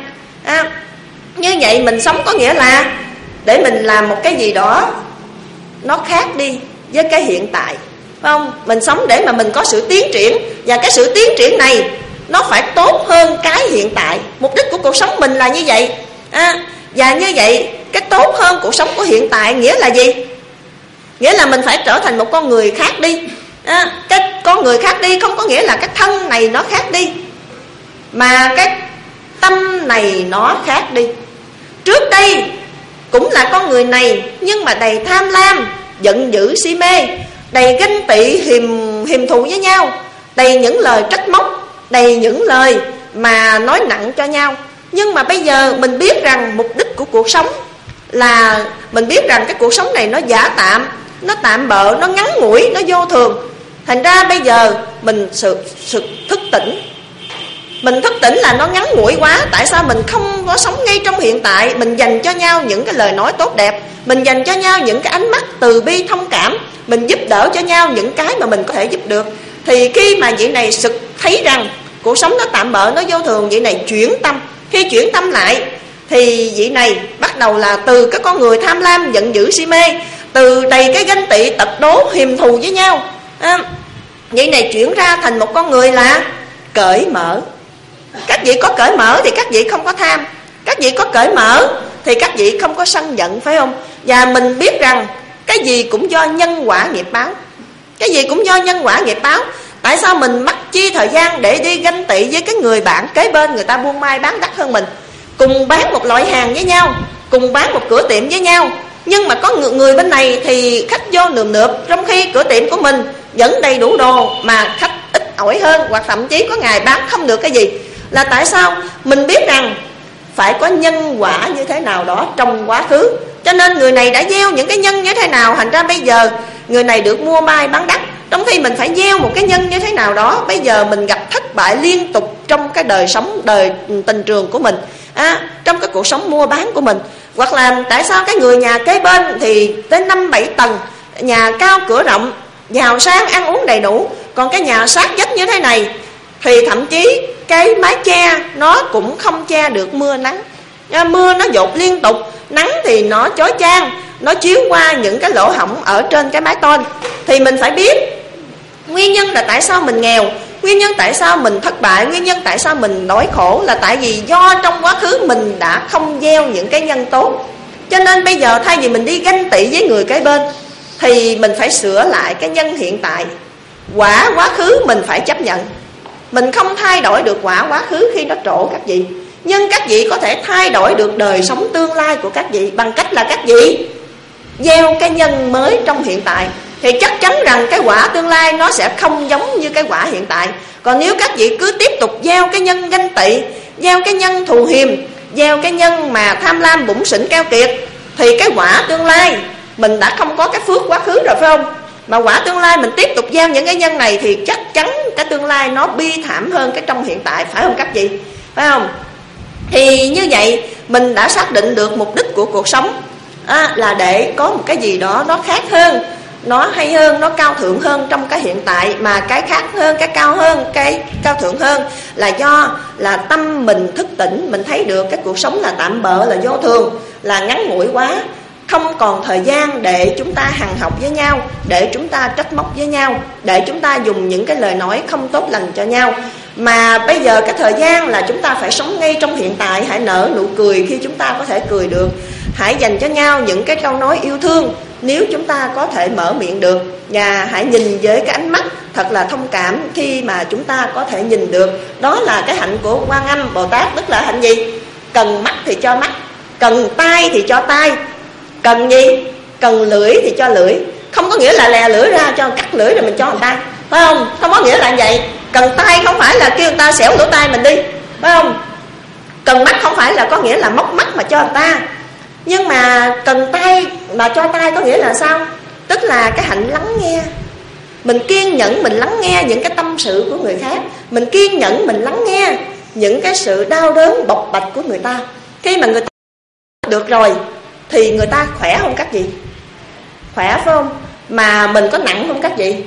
S3: Như vậy mình sống có nghĩa là để mình làm một cái gì đó nó khác đi với cái hiện tại, phải không? Mình sống để mà mình có sự tiến triển, và cái sự tiến triển này nó phải tốt hơn cái hiện tại. Mục đích của cuộc sống mình là như vậy. Và như vậy cái tốt hơn cuộc sống của hiện tại nghĩa là gì? Nghĩa là mình phải trở thành một con người khác đi. Cái con người khác đi không có nghĩa là cái thân này nó khác đi, mà cái tâm này nó khác đi. Trước đây cũng là con người này, nhưng mà đầy tham lam, giận dữ, si mê, đầy ganh tị, hiềm thù với nhau, đầy những lời trách móc, đầy những lời mà nói nặng cho nhau. Nhưng mà bây giờ mình biết rằng mục đích của cuộc sống là mình biết rằng cái cuộc sống này nó giả tạm, nó tạm bợ, nó ngắn ngủi, nó vô thường. Thành ra bây giờ mình sự thức tỉnh. Mình thức tỉnh là nó ngắn ngủi quá. Tại sao mình không có sống ngay trong hiện tại? Mình dành cho nhau những cái lời nói tốt đẹp, mình dành cho nhau những cái ánh mắt từ bi thông cảm, mình giúp đỡ cho nhau những cái mà mình có thể giúp được. Thì khi mà vị này sực thấy rằng cuộc sống nó tạm bợ, nó vô thường, vị này chuyển tâm. Khi chuyển tâm lại thì vị này bắt đầu là từ cái con người tham lam, giận dữ, si mê, từ đầy cái ganh tị, tật đố, hiềm thù với nhau, vị này chuyển ra thành một con người là cởi mở. Các vị có cởi mở thì các vị không có tham, các vị có cởi mở thì các vị không có sân giận, phải không? Và mình biết rằng cái gì cũng do nhân quả nghiệp báo. Cái gì cũng do nhân quả nghiệp báo. Tại sao mình mất chi thời gian để đi ganh tị với cái người bạn kế bên, người ta buôn mai bán đắt hơn mình, cùng bán một loại hàng với nhau, cùng bán một cửa tiệm với nhau, nhưng mà có người bên này thì khách vô nườm nượp, trong khi cửa tiệm của mình vẫn đầy đủ đồ mà khách ít ỏi hơn, hoặc thậm chí có ngày bán không được cái gì. Là tại sao? Mình biết rằng phải có nhân quả như thế nào đó trong quá khứ, cho nên người này đã gieo những cái nhân như thế nào, thành ra bây giờ người này được mua mai bán đắt. Trong khi mình phải gieo một cái nhân như thế nào đó, bây giờ mình gặp thất bại liên tục trong cái đời sống, đời tình trường của mình, trong cái cuộc sống mua bán của mình. Hoặc là tại sao cái người nhà kế bên thì tới 5-7 tầng, nhà cao cửa rộng, giàu sang, ăn uống đầy đủ, còn cái nhà sát vách như thế này thì thậm chí cái mái che nó cũng không che được mưa nắng. Mưa nó dột liên tục, nắng thì nó chói chang, nó chiếu qua những cái lỗ hổng ở trên cái mái tôn. Thì mình phải biết nguyên nhân là tại sao mình nghèo, nguyên nhân tại sao mình thất bại, nguyên nhân tại sao mình đói khổ, là tại vì do trong quá khứ mình đã không gieo những cái nhân tốt. Cho nên bây giờ thay vì mình đi ganh tị với người kế bên thì mình phải sửa lại cái nhân hiện tại. Quả quá khứ mình phải chấp nhận. Mình không thay đổi được quả quá khứ khi nó trổ các vị, nhưng các vị có thể thay đổi được đời sống tương lai của các vị bằng cách là các vị gieo cái nhân mới trong hiện tại. Thì chắc chắn rằng cái quả tương lai nó sẽ không giống như cái quả hiện tại. Còn nếu các vị cứ tiếp tục gieo cái nhân ganh tị, gieo cái nhân thù hiềm, gieo cái nhân mà tham lam bủn xỉn keo kiệt, thì cái quả tương lai mình đã không có cái phước quá khứ rồi, phải không? Mà quả tương lai mình tiếp tục gieo những cái nhân này thì chắc chắn cái tương lai nó bi thảm hơn cái trong hiện tại, phải không các vị? Phải không? Thì như vậy mình đã xác định được mục đích của cuộc sống là để có một cái gì đó nó khác hơn. nó hay hơn, nó cao thượng hơn trong cái hiện tại. Mà cái khác hơn, cái cao hơn, cái cao thượng hơn là do là tâm mình thức tỉnh, mình thấy được cái cuộc sống là tạm bợ, là vô thường, là ngắn ngủi quá, không còn thời gian để chúng ta hằn học với nhau, để chúng ta trách móc với nhau, để chúng ta dùng những cái lời nói không tốt lành cho nhau. Mà bây giờ cái thời gian là chúng ta phải sống ngay trong hiện tại. Hãy nở nụ cười khi chúng ta có thể cười được. Hãy dành cho nhau những cái câu nói yêu thương nếu chúng ta có thể mở miệng được. Và hãy nhìn với cái ánh mắt thật là thông cảm khi mà chúng ta có thể nhìn được. Đó là cái hạnh của Quan Âm Bồ Tát. Tức là hạnh gì? Cần mắt thì cho mắt, cần tai thì cho tai, cần gì? Cần lưỡi thì cho lưỡi. Không có nghĩa là lè lưỡi ra cho cắt lưỡi rồi mình cho người ta, phải không? Không có nghĩa là vậy. Cần tay không phải là kêu người ta xẻo lỗ tai mình đi, phải không? Cần mắt không phải là có nghĩa là móc mắt mà cho người ta. Nhưng mà cần tay mà cho tay có nghĩa là sao? Tức là cái hạnh lắng nghe. Mình kiên nhẫn mình lắng nghe những cái tâm sự của người khác. Mình kiên nhẫn mình lắng nghe những cái sự đau đớn bộc bạch của người ta. Khi mà người ta được rồi thì người ta khỏe không các vị? Khỏe phải không? Mà mình có nặng không các vị?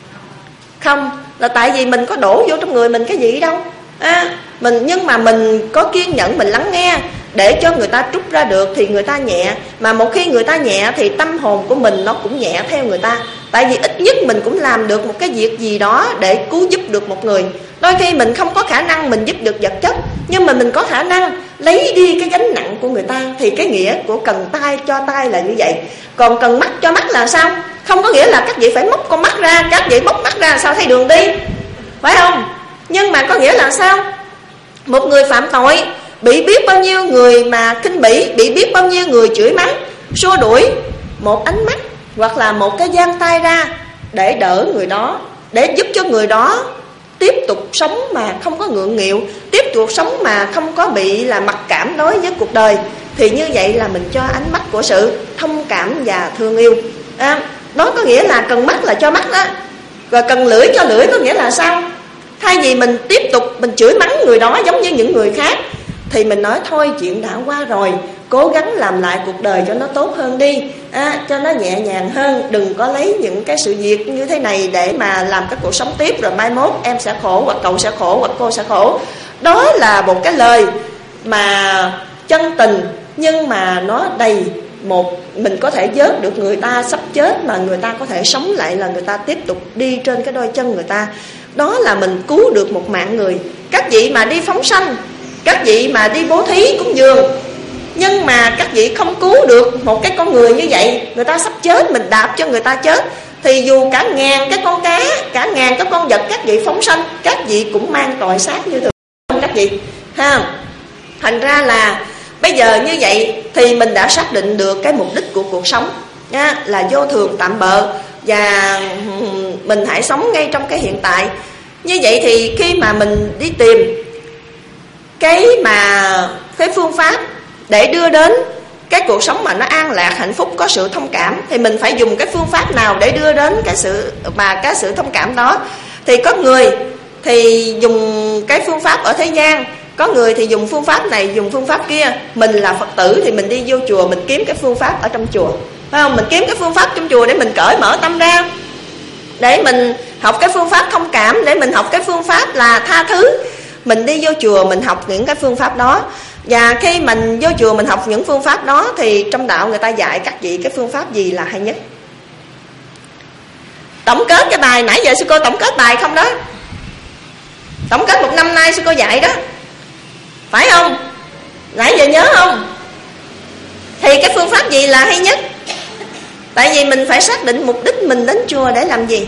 S3: Không, là tại vì mình có đổ vô trong người mình cái gì đâu. Nhưng mà mình có kiên nhẫn mình lắng nghe để cho người ta trút ra được thì người ta nhẹ. Mà một khi người ta nhẹ thì tâm hồn của mình nó cũng nhẹ theo người ta. Tại vì ít nhất mình cũng làm được một cái việc gì đó để cứu giúp được một người. Đôi khi mình không có khả năng mình giúp được vật chất, nhưng mà mình có khả năng lấy đi cái gánh nặng của người ta. Thì cái nghĩa của cần tay cho tay là như vậy. Còn cần mắt cho mắt là sao? Không có nghĩa là các vị phải móc con mắt ra. Các vị móc mắt ra sao thấy đường đi, phải không? Nhưng mà có nghĩa là sao? Một người phạm tội bị biết bao nhiêu người mà khinh bỉ, bị biết bao nhiêu người chửi mắng, xua đuổi, một ánh mắt hoặc là một cái giang tay ra để đỡ người đó, để giúp cho người đó tiếp tục sống mà không có ngượng nghịu, tiếp tục sống mà không có bị là mặc cảm đối với cuộc đời, thì như vậy là mình cho ánh mắt của sự thông cảm và thương yêu. Đó có nghĩa là cần mắt là cho mắt đó. Rồi cần lưỡi cho lưỡi có nghĩa là sao? Thay vì mình tiếp tục mình chửi mắng người đó giống như những người khác, thì mình nói thôi chuyện đã qua rồi, cố gắng làm lại cuộc đời cho nó tốt hơn đi, cho nó nhẹ nhàng hơn. Đừng có lấy những cái sự việc như thế này để mà làm cái cuộc sống tiếp, rồi mai mốt em sẽ khổ, hoặc cậu sẽ khổ, hoặc cô sẽ khổ. Đó là một cái lời mà chân tình, nhưng mà nó đầy mình có thể vớt được người ta sắp chết mà người ta có thể sống lại, là người ta tiếp tục đi trên cái đôi chân người ta. Đó là mình cứu được một mạng người. Các vị mà đi phóng sanh, các vị mà đi bố thí cúng dường, nhưng mà các vị không cứu được một cái con người như vậy, người ta sắp chết, mình đạp cho người ta chết, thì dù cả ngàn cái con cá, cả ngàn cái con vật các vị phóng sanh, các vị cũng mang tội sát như thường các vị ha. Thành ra là bây giờ như vậy thì mình đã xác định được cái mục đích của cuộc sống nha, là vô thường tạm bợ, và mình hãy sống ngay trong cái hiện tại. Như vậy thì khi mà mình đi tìm cái phương pháp để đưa đến cái cuộc sống mà nó an lạc, hạnh phúc, có sự thông cảm, thì mình phải dùng cái phương pháp nào để đưa đến cái sự thông cảm đó. Thì có người thì dùng cái phương pháp ở thế gian, có người thì dùng phương pháp này, dùng phương pháp kia. Mình là Phật tử thì mình đi vô chùa, mình kiếm cái phương pháp ở trong chùa, phải không? Mình kiếm cái phương pháp trong chùa để mình cởi mở tâm ra, để mình học cái phương pháp thông cảm, để mình học cái phương pháp là tha thứ. Mình đi vô chùa mình học những cái phương pháp đó. Và khi mình vô chùa mình học những phương pháp đó, thì trong đạo người ta dạy các vị cái phương pháp gì là hay nhất. Tổng kết cái bài nãy giờ sư cô tổng kết bài không đó? Tổng kết một năm nay sư cô dạy đó, phải không? Nãy giờ nhớ không? Thì cái phương pháp gì là hay nhất? Tại vì mình phải xác định mục đích mình đến chùa để làm gì.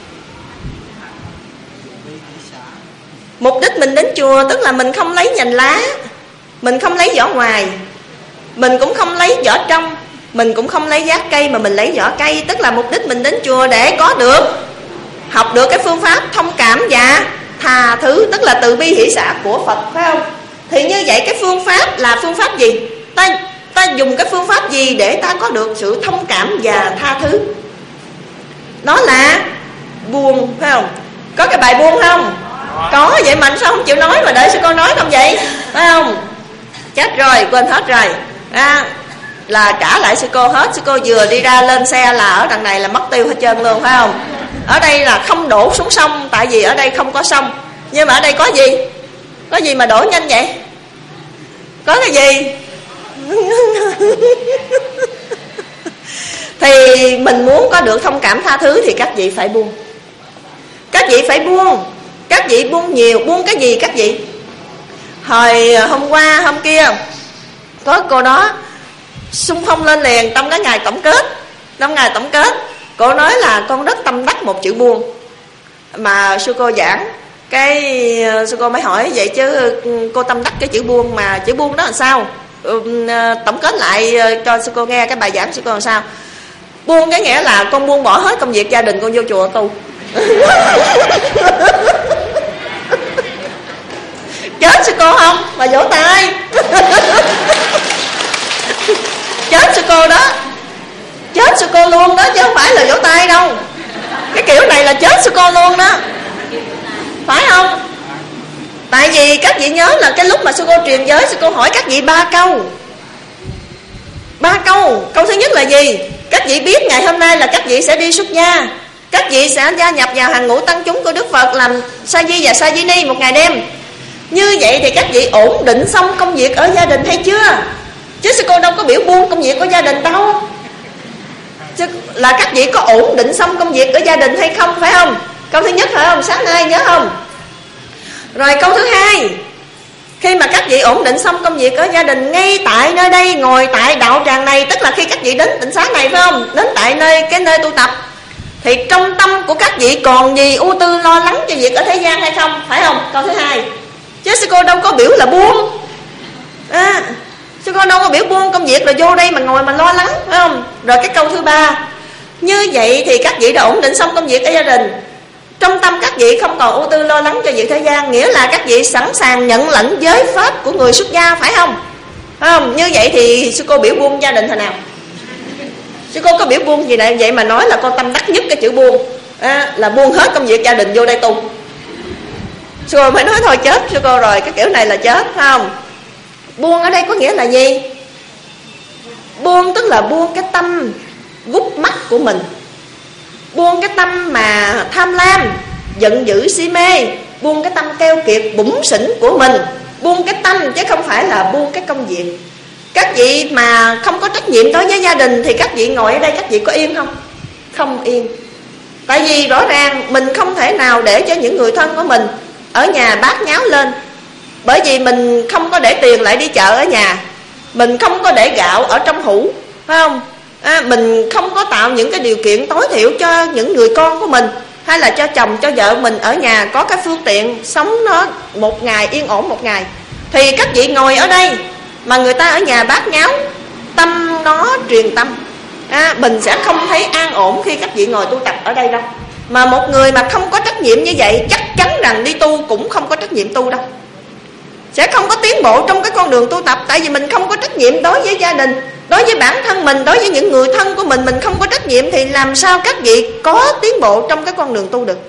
S3: Mục đích mình đến chùa tức là mình không lấy nhành lá, mình không lấy vỏ ngoài, mình cũng không lấy vỏ trong, mình cũng không lấy giác cây mà mình lấy vỏ cây. Tức là mục đích mình đến chùa để có được, học được cái phương pháp thông cảm và tha thứ, tức là từ bi hỷ xả của Phật, phải không? Thì như vậy cái phương pháp là phương pháp gì? Ta dùng cái phương pháp gì để ta có được sự thông cảm và tha thứ? Đó là buông, phải không? Có cái bài buông không? Có, vậy mà sao không chịu nói mà đợi sư cô nói không vậy? Phải không? Chết rồi, quên hết rồi. là trả lại sư cô hết. Sư cô vừa đi ra lên xe là ở đằng này là mất tiêu hết trơn luôn, phải không? Ở đây là không đổ xuống sông, tại vì ở đây không có sông. Nhưng mà ở đây có gì? Có gì mà đổ nhanh vậy? Có cái gì? Thì mình muốn có được thông cảm tha thứ thì các vị phải buông. Các vị phải buông. Các vị buông nhiều. Buông cái gì các vị? Hồi hôm qua hôm kia có cô đó xung phong lên liền trong cái ngày tổng kết. Trong ngày tổng kết cô nói là con rất tâm đắc một chữ buông. Mà sư cô giảng cái sư cô mới hỏi vậy chứ cô tâm đắc cái chữ buông, mà chữ buông đó là sao? Tổng kết lại cho sư cô nghe cái bài giảng sư cô làm sao. Buông cái nghĩa là con buông bỏ hết công việc gia đình, con vô chùa tu. Chết sư cô không? Mà vỗ tay. Chết sư cô đó. Chết sư cô luôn đó, chứ không phải là vỗ tay đâu. Cái kiểu này là chết sư cô luôn đó, phải không? Tại vì các vị nhớ là cái lúc mà sư cô truyền giới, sư cô hỏi các vị 3 câu. 3 câu. Câu thứ nhất là gì? Các vị biết ngày hôm nay là các vị sẽ đi xuất gia, các vị sẽ gia nhập vào hàng ngũ tăng chúng của Đức Phật làm sa di và sa di ni một ngày đêm. Như vậy thì các vị ổn định xong công việc ở gia đình hay chưa? Chứ sư cô đâu có biểu buông công việc của gia đình đâu. Chứ là các vị có ổn định xong công việc ở gia đình hay không, phải không? Câu thứ nhất phải không? Sáng nay nhớ không? Rồi câu thứ hai, khi mà các vị ổn định xong công việc ở gia đình ngay tại nơi đây, ngồi tại đạo tràng này, tức là khi các vị đến tịnh xá này, phải không? Đến tại nơi tu tập, thì trong tâm của các vị còn gì ưu tư lo lắng cho việc ở thế gian hay không, phải không? Câu thứ hai. Chứ sư cô đâu có biểu là buông. Sư cô đâu có biểu buông công việc là vô đây mà ngồi mà lo lắng, phải không? Rồi cái câu thứ ba, như vậy thì các vị đã ổn định xong công việc ở gia đình, trong tâm các vị không còn ưu tư lo lắng cho việc thế gian, nghĩa là các vị sẵn sàng nhận lãnh giới pháp của người xuất gia, phải không? Phải không? Như vậy thì sư cô biểu buông gia đình thế nào? Sư cô có biểu buông gì này vậy mà nói là con tâm đắc nhất cái chữ buông, là buông hết công việc gia đình vô đây tu. Sư cô mới nói thôi chết sư cô rồi, cái kiểu này là chết, phải không? Buông ở đây có nghĩa là gì? Buông tức là buông cái tâm gút mắt của mình, buông cái tâm mà tham lam, giận dữ, si mê, buông cái tâm keo kiệt, bủn xỉn của mình, buông cái tâm chứ không phải là buông cái công việc. Các vị mà không có trách nhiệm đối với gia đình thì các vị ngồi ở đây các vị có yên không? Không yên. Tại vì rõ ràng mình không thể nào để cho những người thân của mình ở nhà bát nháo lên. Bởi vì mình không có để tiền lại đi chợ ở nhà, mình không có để gạo ở trong hũ, phải không? Mình không có tạo những cái điều kiện tối thiểu cho những người con của mình, hay là cho chồng, cho vợ mình ở nhà có cái phương tiện sống nó một ngày yên ổn một ngày. Thì các vị ngồi ở đây mà người ta ở nhà bát nháo, tâm nó truyền tâm, mình sẽ không thấy an ổn khi các vị ngồi tu tập ở đây đâu. Mà một người mà không có trách nhiệm như vậy, chắc chắn rằng đi tu cũng không có trách nhiệm tu đâu, sẽ không có tiến bộ trong cái con đường tu tập. Tại vì mình không có trách nhiệm đối với gia đình, đối với bản thân mình, đối với những người thân của mình không có trách nhiệm thì làm sao các vị có tiến bộ trong cái con đường tu được.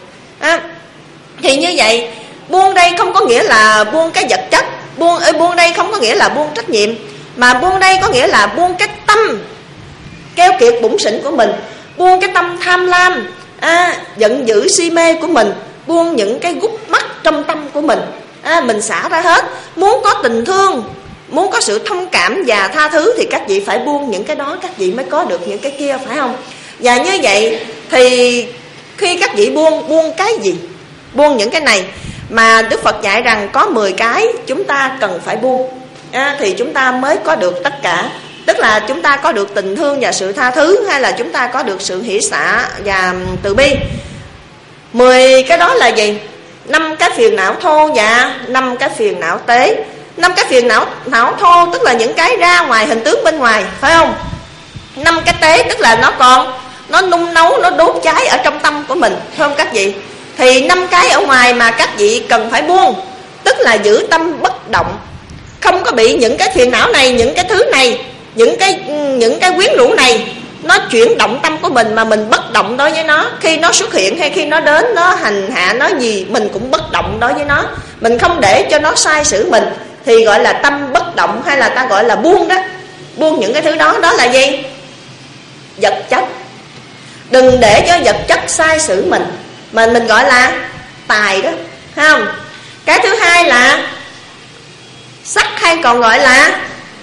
S3: Thì như vậy, buông đây không có nghĩa là buông cái vật chất, buông đây không có nghĩa là buông trách nhiệm, mà buông đây có nghĩa là buông cái tâm keo kiệt bủn xỉn của mình, buông cái tâm tham lam, giận dữ si mê của mình, buông những cái gút mắt trong tâm của mình, mình xả ra hết. Muốn có tình thương, muốn có sự thông cảm và tha thứ thì các vị phải buông những cái đó, các vị mới có được những cái kia, phải không? Và như vậy thì khi các vị buông cái gì? Buông những cái này mà Đức Phật dạy rằng có 10 cái chúng ta cần phải buông, thì chúng ta mới có được tất cả. Tức là chúng ta có được tình thương và sự tha thứ, hay là chúng ta có được sự hỷ xả và từ bi. 10 cái đó là gì? 5 cái phiền não thô và 5 cái phiền não tế. 5 cái phiền não thô tức là những cái ra ngoài hình tướng bên ngoài, phải không? 5 cái tế tức là nó nung nấu, nó đốt cháy ở trong tâm của mình, phải không các vị? Thì 5 cái ở ngoài mà các vị cần phải buông, tức là giữ tâm bất động, không có bị những cái phiền não này, những cái thứ này, những cái quyến rũ này nó chuyển động tâm của mình, mà mình bất động đối với nó. Khi nó xuất hiện hay khi nó đến, nó hành hạ, nó gì mình cũng bất động đối với nó, mình không để cho nó sai xử mình, thì gọi là tâm bất động, hay là ta gọi là buông đó. buông những cái thứ đó. Đó là gì? Vật chất. Đừng để cho vật chất sai sử mình, mà mình gọi là tài đó, thấy không? Cái thứ hai là sắc, hay còn gọi là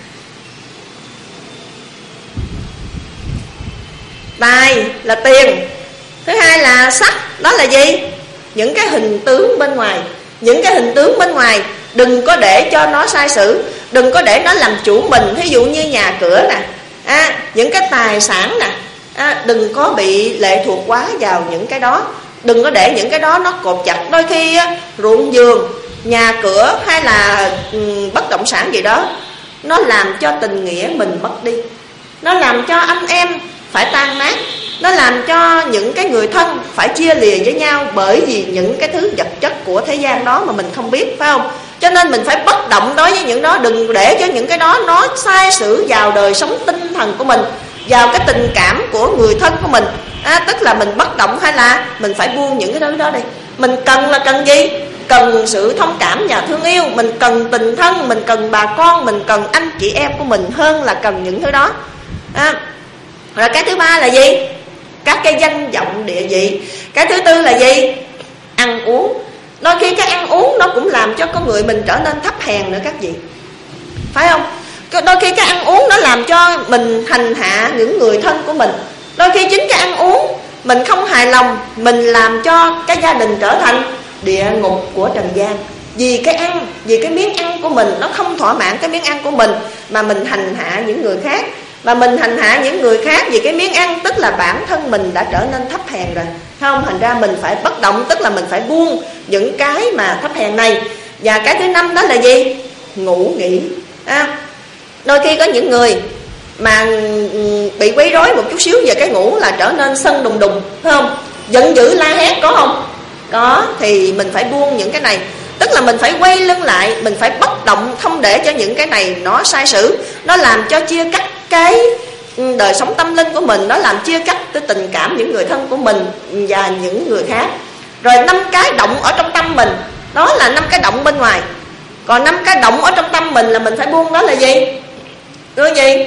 S3: tài, là tiền. Thứ hai là sắc, đó là gì? Những cái hình tướng bên ngoài. Những cái hình tướng bên ngoài đừng có để cho nó sai sử, đừng có để nó làm chủ mình. Thí dụ như nhà cửa nè, những cái tài sản nè, đừng có bị lệ thuộc quá vào những cái đó. Đừng có để những cái đó nó cột chặt. Đôi khi ruộng vườn, nhà cửa hay là bất động sản gì đó, nó làm cho tình nghĩa mình mất đi, nó làm cho anh em phải tan nát, nó làm cho những cái người thân phải chia lìa với nhau, bởi vì những cái thứ vật chất của thế gian đó mà mình không biết, phải không? Cho nên mình phải bất động đối với những đó. Đừng để cho những cái đó nó sai sử vào đời sống tinh thần của mình, vào cái tình cảm của người thân của mình. Tức là mình bất động, hay là mình phải buông những cái thứ đó đi. Mình cần là cần gì? Cần sự thông cảm và thương yêu. Mình cần tình thân, mình cần bà con, mình cần anh chị em của mình hơn là cần những thứ đó. Rồi cái thứ ba là gì? Các cái danh vọng địa vị. Cái thứ tư là gì? Ăn uống. Đôi khi cái ăn uống nó cũng làm cho con người mình trở nên thấp hèn nữa các vị, phải không? Đôi khi cái ăn uống nó làm cho mình hành hạ những người thân của mình. Đôi khi chính cái ăn uống mình không hài lòng, mình làm cho cái gia đình trở thành địa ngục của trần gian. Vì cái ăn, vì cái miếng ăn của mình nó không thỏa mãn cái miếng ăn của mình, mà mình hành hạ những người khác. Mà mình hành hạ những người khác vì cái miếng ăn, tức là bản thân mình đã trở nên thấp hèn rồi, không? Thành ra mình phải bất động, tức là mình phải buông những cái mà thấp hèn này. Và cái thứ năm đó là gì? Ngủ nghỉ. Đôi khi có những người mà bị quấy rối một chút xíu về cái ngủ là trở nên sân đùng đùng, phải không? Giận dữ la hét, có không? Có. Thì mình phải buông những cái này, tức là mình phải quay lưng lại, mình phải bất động, không để cho những cái này nó sai sử, nó làm cho chia cắt cái đời sống tâm linh của mình, nó làm chia cắt cái tình cảm những người thân của mình và những người khác. Rồi 5 cái động ở trong tâm mình, đó là 5 cái động bên ngoài. Còn 5 cái động ở trong tâm mình là mình phải buông, đó là gì? Đó là gì?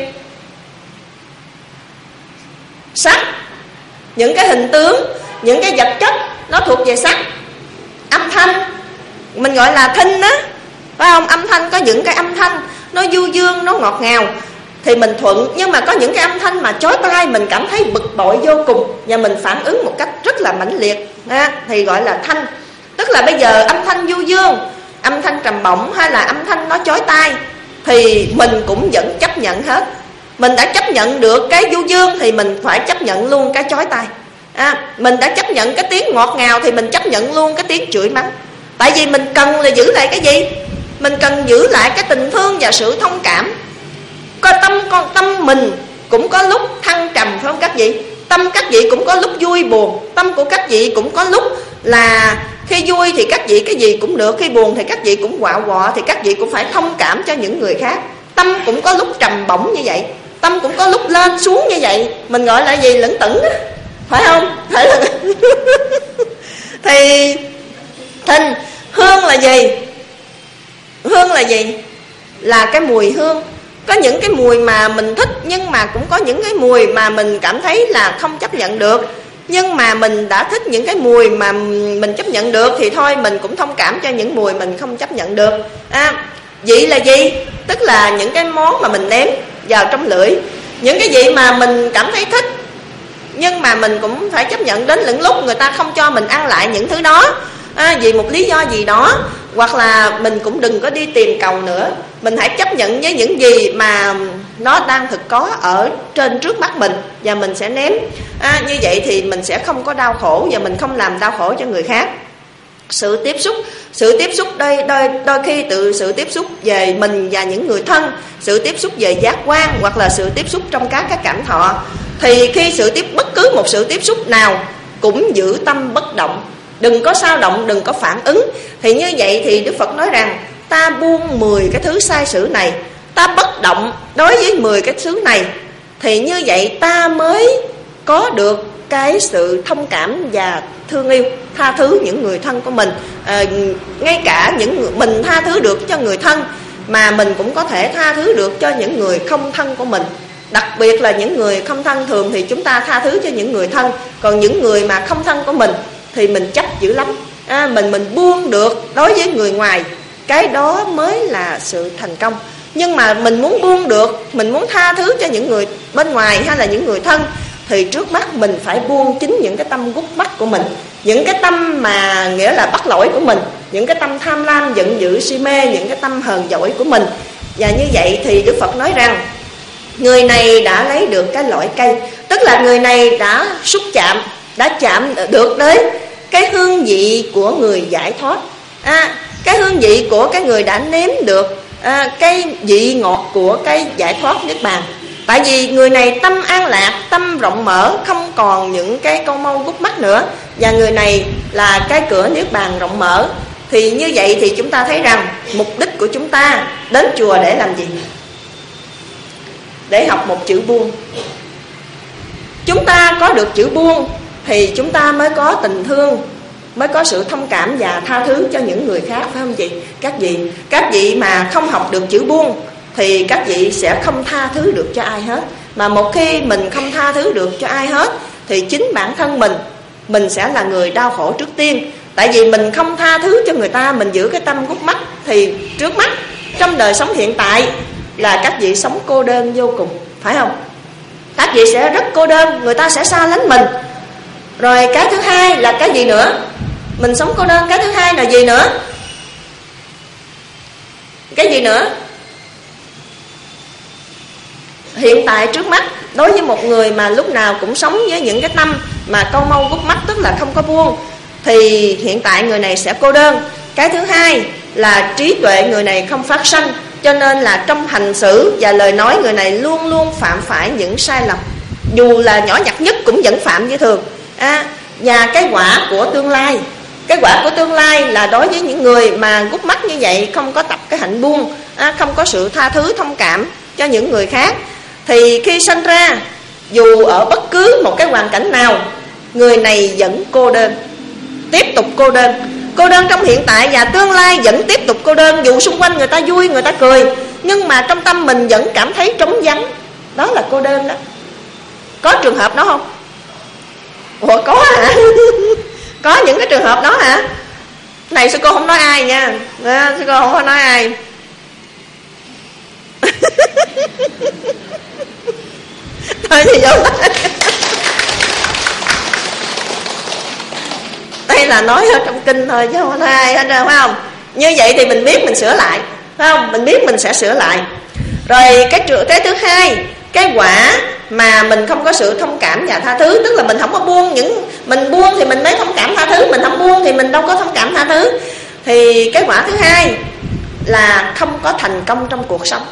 S3: Sắc, những cái hình tướng, những cái vật chất nó thuộc về sắc. Âm thanh, mình gọi là thinh á, phải không? Âm thanh, có những cái âm thanh nó du dương, nó ngọt ngào thì mình thuận. Nhưng mà có những cái âm thanh mà chói tai, mình cảm thấy bực bội vô cùng và mình phản ứng một cách rất là mãnh liệt, thì gọi là thanh. Tức là bây giờ âm thanh du dương, âm thanh trầm bổng, hay là âm thanh nó chói tai, thì mình cũng vẫn chấp nhận hết. Mình đã chấp nhận được cái du dương thì mình phải chấp nhận luôn cái chói tai. Mình đã chấp nhận cái tiếng ngọt ngào thì mình chấp nhận luôn cái tiếng chửi mắng. Tại vì mình cần là giữ lại cái gì? Mình cần giữ lại cái tình thương và sự thông cảm. Tâm mình cũng có lúc thăng trầm, phải không các vị? Tâm các vị cũng có lúc vui buồn. Tâm của các vị cũng có lúc là khi vui thì các vị cái gì cũng được, khi buồn thì các vị cũng quạo quọ, thì các vị cũng phải thông cảm cho những người khác. Tâm cũng có lúc trầm bổng như vậy, tâm cũng có lúc lên xuống như vậy. Mình gọi là gì? Lững tửng á, phải không? Phải là thì thinh. Hương là gì? Hương là gì? Là cái mùi hương. Có những cái mùi mà mình thích, nhưng mà cũng có những cái mùi mà mình cảm thấy là không chấp nhận được. Nhưng mà mình đã thích những cái mùi mà mình chấp nhận được thì thôi mình cũng thông cảm cho những mùi mình không chấp nhận được. Vị là gì? Tức là những cái món mà mình nếm vào trong lưỡi. Những cái vị mà mình cảm thấy thích, nhưng mà mình cũng phải chấp nhận đến những lúc người ta không cho mình ăn lại những thứ đó, vì một lý do gì đó. Hoặc là mình cũng đừng có đi tìm cầu nữa. Mình hãy chấp nhận với những gì mà nó đang thực có ở trên trước mắt mình, và mình sẽ nếm. Như vậy thì mình sẽ không có đau khổ, và mình không làm đau khổ cho người khác. Sự tiếp xúc đôi khi tự sự tiếp xúc về mình và những người thân, sự tiếp xúc về giác quan, hoặc là sự tiếp xúc trong các cái cảm thọ. Thì khi bất cứ một sự tiếp xúc nào cũng giữ tâm bất động, đừng có xao động, đừng có phản ứng. Thì như vậy thì Đức Phật nói rằng ta buông 10 cái thứ sai sử này, ta bất động đối với 10 cái thứ này, thì như vậy ta mới có được cái sự thông cảm và thương yêu, tha thứ những người thân của mình. Ngay cả những mình tha thứ được cho người thân, mà mình cũng có thể tha thứ được cho những người không thân của mình. Đặc biệt là những người không thân, thường thì chúng ta tha thứ cho những người thân, còn những người mà không thân của mình thì mình trách dữ lắm. Mình buông được đối với người ngoài, cái đó mới là sự thành công. Nhưng mà mình muốn buông được, mình muốn tha thứ cho những người bên ngoài hay là những người thân, thì trước mắt mình phải buông chính những cái tâm gút mắt của mình, những cái tâm mà nghĩa là bắt lỗi của mình, những cái tâm tham lam, giận dữ, si mê, những cái tâm hờn dỗi của mình. Và như vậy thì Đức Phật nói rằng người này đã lấy được cái loại cây, tức là người này đã xúc chạm, đã chạm được đến cái hương vị của người giải thoát, cái hương vị của cái người đã nếm được cái vị ngọt của cái giải thoát niết bàn. Tại vì người này tâm an lạc, tâm rộng mở, không còn những cái câu mâu gút mắt nữa, và người này là cái cửa niết bàn rộng mở. Thì như vậy thì chúng ta thấy rằng mục đích của chúng ta đến chùa để làm gì? Để học một chữ buông. Chúng ta có được chữ buông thì chúng ta mới có tình thương, mới có sự thông cảm và tha thứ cho những người khác, phải không chị? Các vị mà không học được chữ buông thì các vị sẽ không tha thứ được cho ai hết. Mà một khi mình không tha thứ được cho ai hết thì chính bản thân mình sẽ là người đau khổ trước tiên. Tại vì mình không tha thứ cho người ta, mình giữ cái tâm gút mắt, thì trước mắt trong đời sống hiện tại là các vị sống cô đơn vô cùng, phải không? Các vị sẽ rất cô đơn, người ta sẽ xa lánh mình. Rồi cái thứ hai là cái gì nữa? Mình sống cô đơn, cái thứ hai là gì nữa? Cái gì nữa? Hiện tại trước mắt, đối với một người mà lúc nào cũng sống với những cái tâm mà câu mâu gút mắt, tức là không có buông, thì hiện tại người này sẽ cô đơn. Cái thứ hai là trí tuệ người này không phát sanh, cho nên là trong hành xử và lời nói người này luôn luôn phạm phải những sai lầm, dù là nhỏ nhặt nhất cũng vẫn phạm như thường. Và cái quả của tương lai, cái quả của tương lai là đối với những người mà gút mắt như vậy, không có tập cái hạnh buông, không có sự tha thứ thông cảm cho những người khác, thì khi sanh ra, dù ở bất cứ một cái hoàn cảnh nào, người này vẫn cô đơn, tiếp tục cô đơn. Cô đơn trong hiện tại và tương lai vẫn tiếp tục cô đơn. Dù xung quanh người ta vui, người ta cười, nhưng mà trong tâm mình vẫn cảm thấy trống vắng. Đó là cô đơn đó. Có trường hợp đó không? Ủa có hả? Có những cái trường hợp đó hả? Này sư cô không nói ai nha, sư cô không có nói ai. Thôi thì vô đây là nói ở trong kinh thôi chứ không có nói ai hết đâu, phải không? Như vậy thì mình biết mình sửa lại, phải không? Mình biết mình sẽ sửa lại. Rồi cái thứ hai, cái quả mà mình không có sự thông cảm và tha thứ, tức là mình không có buông mình buông thì mình mới thông cảm tha thứ, mình không buông thì mình đâu có thông cảm tha thứ. Thì cái quả thứ hai là không có thành công trong cuộc sống.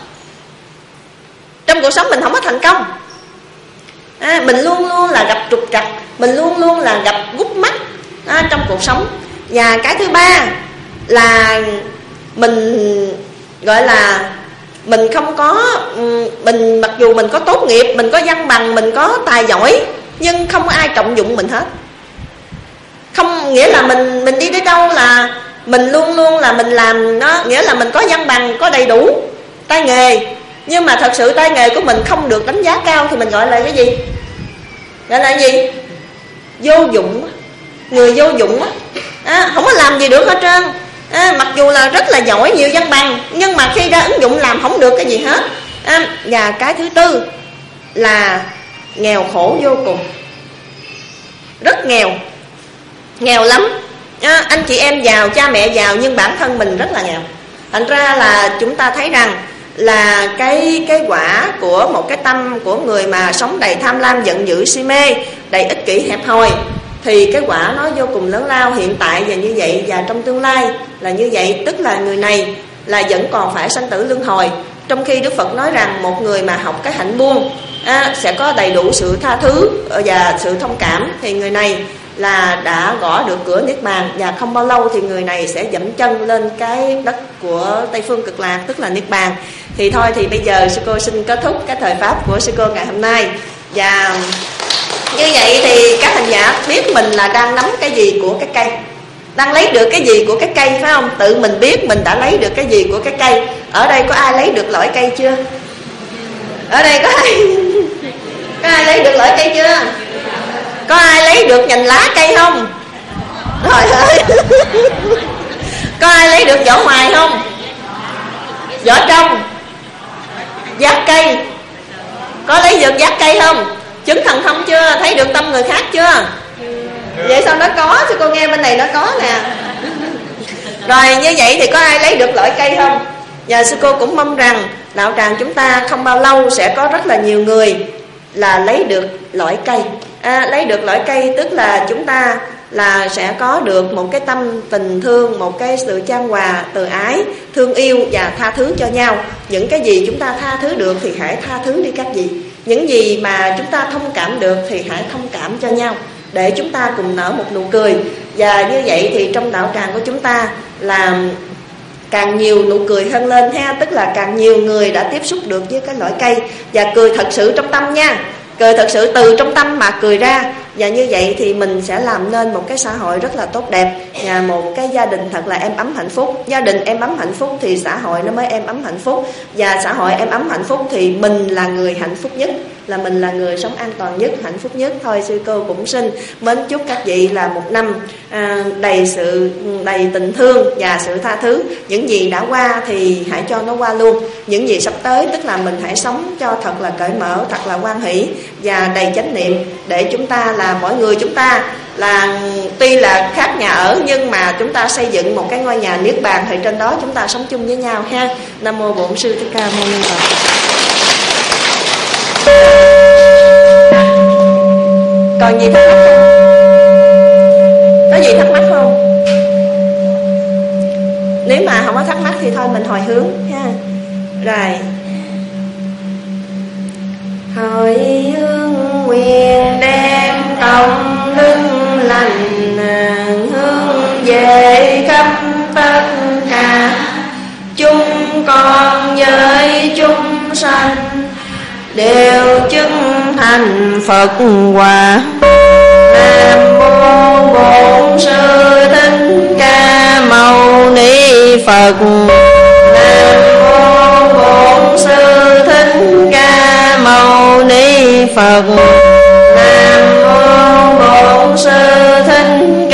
S3: Trong cuộc sống mình không có thành công, mình luôn luôn là gặp trục trặc, mình luôn luôn là gặp gút mắt trong cuộc sống. Và cái thứ ba là mình gọi là mình không có, mình mặc dù mình có tốt nghiệp, mình có văn bằng, mình có tài giỏi, nhưng không có ai trọng dụng mình hết. Không nghĩa là mình đi đến đâu là mình luôn luôn là mình làm nó, nghĩa là mình có văn bằng, có đầy đủ tay nghề, nhưng mà thật sự tay nghề của mình không được đánh giá cao thì mình gọi là cái gì? Gọi là gì? Vô dụng. Người vô dụng á, không có làm gì được hết trơn. Mặc dù là rất là giỏi, nhiều văn bằng, nhưng mà khi ra ứng dụng làm không được cái gì hết. Và cái thứ tư là nghèo khổ vô cùng, rất nghèo, nghèo lắm. Anh chị em giàu, cha mẹ giàu, nhưng bản thân mình rất là nghèo. Thành ra là chúng ta thấy rằng là cái quả của một cái tâm của người mà sống đầy tham lam, giận dữ, si mê, đầy ích kỷ, hẹp hòi, thì cái quả nó vô cùng lớn lao hiện tại và như vậy, và trong tương lai là như vậy. Tức là người này là vẫn còn phải sanh tử luân hồi. Trong khi Đức Phật nói rằng một người mà học cái hạnh buông sẽ có đầy đủ sự tha thứ và sự thông cảm, thì người này là đã gõ được cửa niết bàn, và không bao lâu thì người này sẽ dẫm chân lên cái đất của Tây Phương Cực Lạc, tức là niết bàn. Thì thôi thì bây giờ sư cô xin kết thúc cái thời pháp của sư cô ngày hôm nay. Và như vậy thì các hành giả biết mình là đang nắm cái gì của cái cây. Đang lấy được cái gì của cái cây phải không? Tự mình biết mình đã lấy được cái gì của cái cây. Ở đây có ai lấy được lõi cây chưa? Ở đây có ai lấy được lõi cây chưa? Có ai lấy được nhành lá cây không? Trời ơi. Có ai lấy được vỏ ngoài không? Vỏ trong, giác cây. Có lấy được giác cây không? Chứng thần thông chưa? Thấy được tâm người khác chưa? Vậy sao nó có? Chứ cô nghe bên này nó có nè. Rồi như vậy thì có ai lấy được lõi cây không? Và sư cô cũng mong rằng đạo tràng chúng ta không bao lâu sẽ có rất là nhiều người là lấy được lõi cây. Lấy được lõi cây tức là chúng ta là sẽ có được một cái tâm tình thương, một cái sự chan hòa, từ ái, thương yêu và tha thứ cho nhau. Những cái gì chúng ta tha thứ được thì hãy tha thứ đi các vị. Những gì mà chúng ta thông cảm được thì hãy thông cảm cho nhau, để chúng ta cùng nở một nụ cười. Và như vậy thì trong đạo tràng của chúng ta là càng nhiều nụ cười hơn lên ha. Tức là càng nhiều người đã tiếp xúc được với cái lõi cây và cười thật sự trong tâm nha. Cười thật sự từ trong tâm mà cười ra. Và như vậy thì mình sẽ làm nên một cái xã hội rất là tốt đẹp, và một cái gia đình thật là êm ấm hạnh phúc. Gia đình êm ấm hạnh phúc thì xã hội nó mới êm ấm hạnh phúc. Và xã hội êm ấm hạnh phúc thì mình là người hạnh phúc nhất, là mình là người sống an toàn nhất, hạnh phúc nhất. Thôi sư cô cũng xin mến chúc các vị là một năm đầy tình thương và sự tha thứ. Những gì đã qua thì hãy cho nó qua luôn. Những gì sắp tới tức là mình hãy sống cho thật là cởi mở, thật là hoan hỷ và đầy chánh niệm, để chúng ta là mỗi người chúng ta là tuy là khác nhà ở nhưng mà chúng ta xây dựng một cái ngôi nhà niết bàn, thì trên đó chúng ta sống chung với nhau ha. Nam mô Bổn Sư Thích Ca Mâu Ni Phật. Còn gì thắc mắc không? Có gì thắc mắc không? Nếu mà không có thắc mắc thì thôi mình hồi hướng ha. Rồi hồi hướng nguyện đem công đức lành hướng về khắp tất cả chúng con với chúng sanh, đều chứng thành Phật quả. Nam mô Bổn Sư Thích Ca Mâu Ni Phật. Nam mô Bổn Sư Thích Ca Mâu Ni Phật. Nam mô Bổn Sư Thích